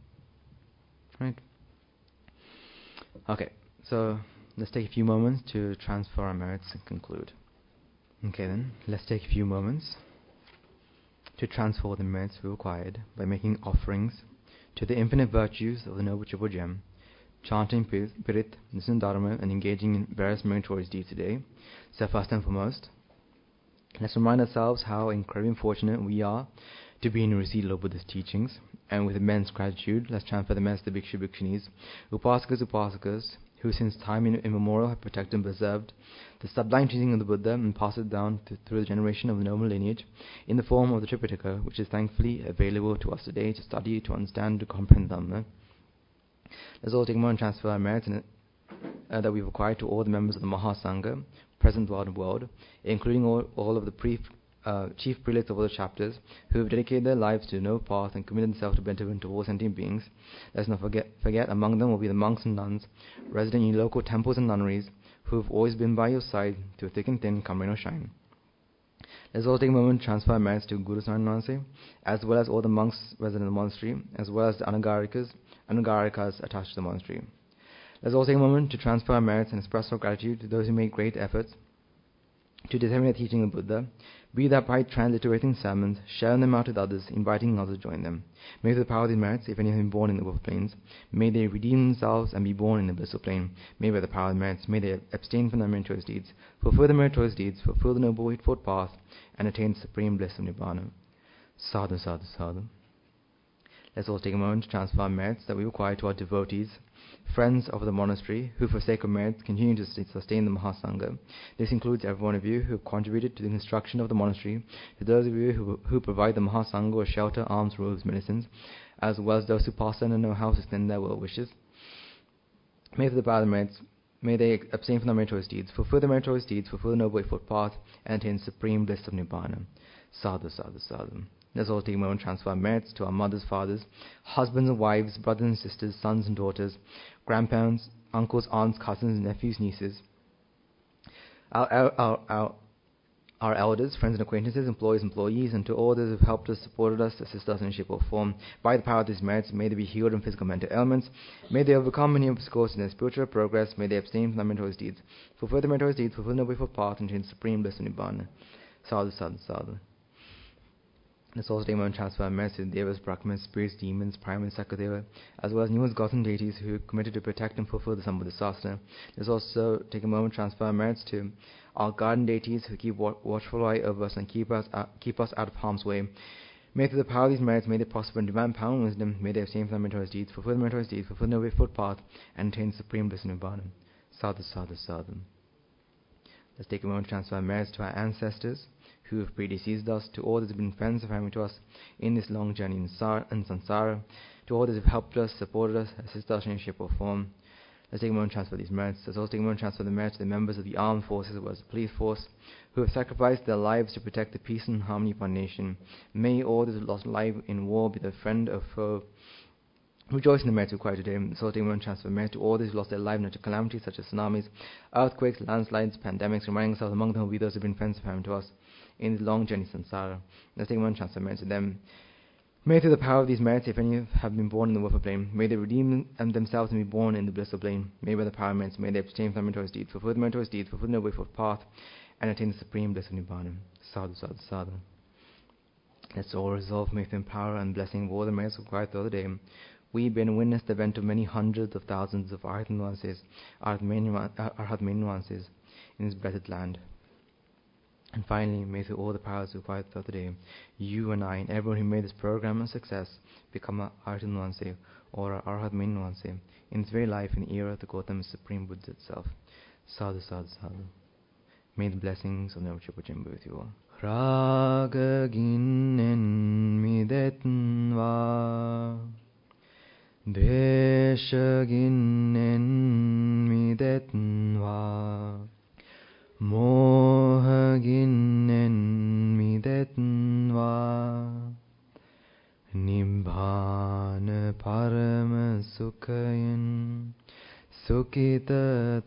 Right? Okay, so let's take a few moments to transfer our merits and conclude. Okay then, let's take a few moments to transfer the merits we acquired by making offerings to the infinite virtues of the Noble Triple Gem, chanting Pirit, listening to Dharma, and engaging in various meritorious deeds today. So first and foremost, let's remind ourselves how incredibly fortunate we are to be in receipt of Buddha's teachings, and with immense gratitude, let's transfer the merits to the Bhikshu Bhikshunis, Upasakas Upasakas, who since time immemorial have protected and preserved the sublime teaching of the Buddha and passed it down to, through the generation of the noble lineage in the form of the Tripitaka, which is thankfully available to us today to study, to understand, to comprehend Dhamma. Let's all take a moment and transfer our merits in it, uh, that we've acquired to all the members of the Mahasangha present throughout the world, including all, all of the pre Uh, chief prelates of all the chapters who have dedicated their lives to no path and committed themselves to benefit to all sentient beings. Let's not forget, forget among them will be the monks and nuns resident in local temples and nunneries who have always been by your side through thick and thin, come rain or shine. Let's all take a moment to transfer our merits to Guru Sarananse, as well as all the monks resident in the monastery, as well as the Anugarikas, Anugarikas attached to the monastery. Let's all take a moment to transfer our merits and express our gratitude to those who make great efforts to disseminate the teaching of Buddha, be that by transliterating sermons, sharing them out with others, inviting others to join them. May the power of these merits, if any have been born in the world planes, may they redeem themselves and be born in the blissful plane. May by the power of the merits, may they abstain from their meritorious deeds, fulfill the meritorious deeds, fulfill the noble eightfold path, and attain the supreme bliss of Nibbana. Sadhu, sadhu, sadhu. Let's all take a moment to transfer our merits that we acquire to our devotees, friends of the monastery, who for sake of merits continue to sustain the Mahasangha. This includes every one of you who have contributed to the construction of the monastery, to those of you who, who provide the Mahasangha with shelter, alms, robes, medicines, as well as those who pass on and know how to extend their well wishes. May for the power of the merits, may they abstain from their meritorious deeds, fulfill the meritorious deeds, fulfill the noble eightfold path, and attain supreme bliss of Nibbana. Sadhu, sadhu, sadhu. Let's all take a moment to transfer our merits to our mothers, fathers, husbands and wives, brothers and sisters, sons and daughters, grandparents, uncles, aunts, cousins, nephews, nieces, our, our, our, our, our elders, friends and acquaintances, employees, employees, and to all those who have helped us, supported us, assisted us in shape or form. By the power of these merits, may they be healed from physical and mental ailments. May they overcome many obstacles in their spiritual progress. May they abstain from their meritorious deeds, fulfill the meritorious deeds, fulfill the noble path, and attain supreme bliss of Nibbana. Sadhu, sadhu, sadhu. Let's also take a moment to transfer our merits to Devas, Brahmins, spirits, demons, Prime and Sakadeva, as well as numerous gods and deities who are committed to protect and fulfill the Sambuddhasasana. Let's also take a moment to transfer our merits to our guardian deities who keep watchful eye over us and keep us uh, keep us out of harm's way. May through the power of these merits, may they prosper in divine power and wisdom, may they abstain from their meritorious deeds, fulfill the meritorious deeds, fulfill the noble footpath, and attain supreme bliss in Nibbana. Sadhu, sadhu, sadhu. Let's take a moment to transfer our merits to our ancestors who have predeceased us, to all that have been friends and family to us in this long journey in, sar- in samsara, to all that have helped us, supported us, assisted us in any shape or form. Let's take a moment to transfer these merits. Let's also take a moment to transfer the merits to the members of the armed forces as well as the police force, who have sacrificed their lives to protect the peace and harmony of our nation. May all that have lost life in war, be their friend or foe, rejoice in the merits required today. Let's also take a moment to transfer merits to all those who lost their lives in natural calamities such as tsunamis, earthquakes, landslides, pandemics, reminding ourselves among them will be those who have been friends and family to us in this long journey samsara. Let's take a moment to transfer merits to them. May through the power of these merits, if any have been born in the willful plane, may they redeem them themselves and be born in the blissful plane. May by the power of merits, may they abstain from their meritorious deeds, fulfill the meritorious deeds, fulfill the noble path, and attain the supreme bliss of Nibbana. Sadhu, sadhu, sadhu. Let's all resolve, may the power and blessing of all the merits of Christ the other day. We been witness the event of many hundreds of thousands of Arhat nuances, Arhat nuances in this blessed land. And finally, may through all the powers of Christ the other day, you and I and everyone who made this program a success become a Arhat nuance or a Arhat nuance in this very life and era of the Gautam Supreme Buddha itself. Sadhu, sadhu, sadhu. May the blessings of the Navachippa be with you all. Raga ginen midetva, Dvesha ginen midetva, Moha ginen midetva, Nibbana parama sukhayan, Sukita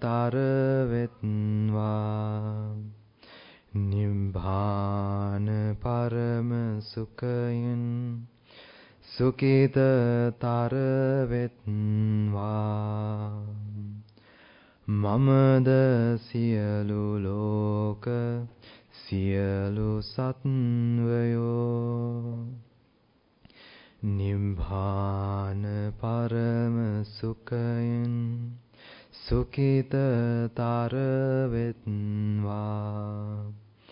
taravetva, Nibbana parama sukhayan, Sukita taravetva, Mamada siyalu loka, siyalu satvayo, Nibbana parama sukhayan, Sukita taravetva,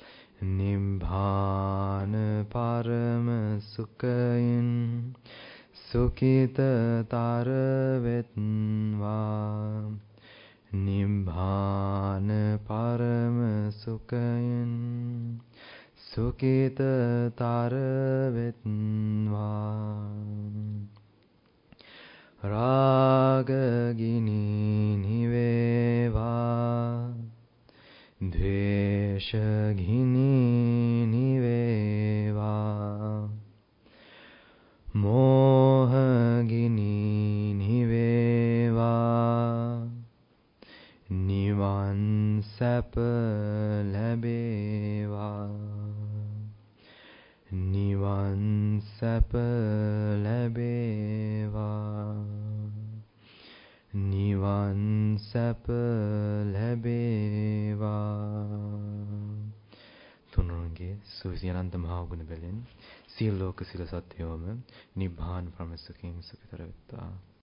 Nibbana parama sukhayan, Sukita taravetva, Nibbana parama sukhayan, Sukita taravetva. Raga gini niveva, Dvesha gini niveva, Moha gini niveva, Nivan sapa labeva, Nivan sapa labeva, Nivan sapa labeva. Tunrange Susiyananta Mahagunabelin, Siloka Sila Satyoma, Nibbana Parama Sukhayan Sukitaravetta.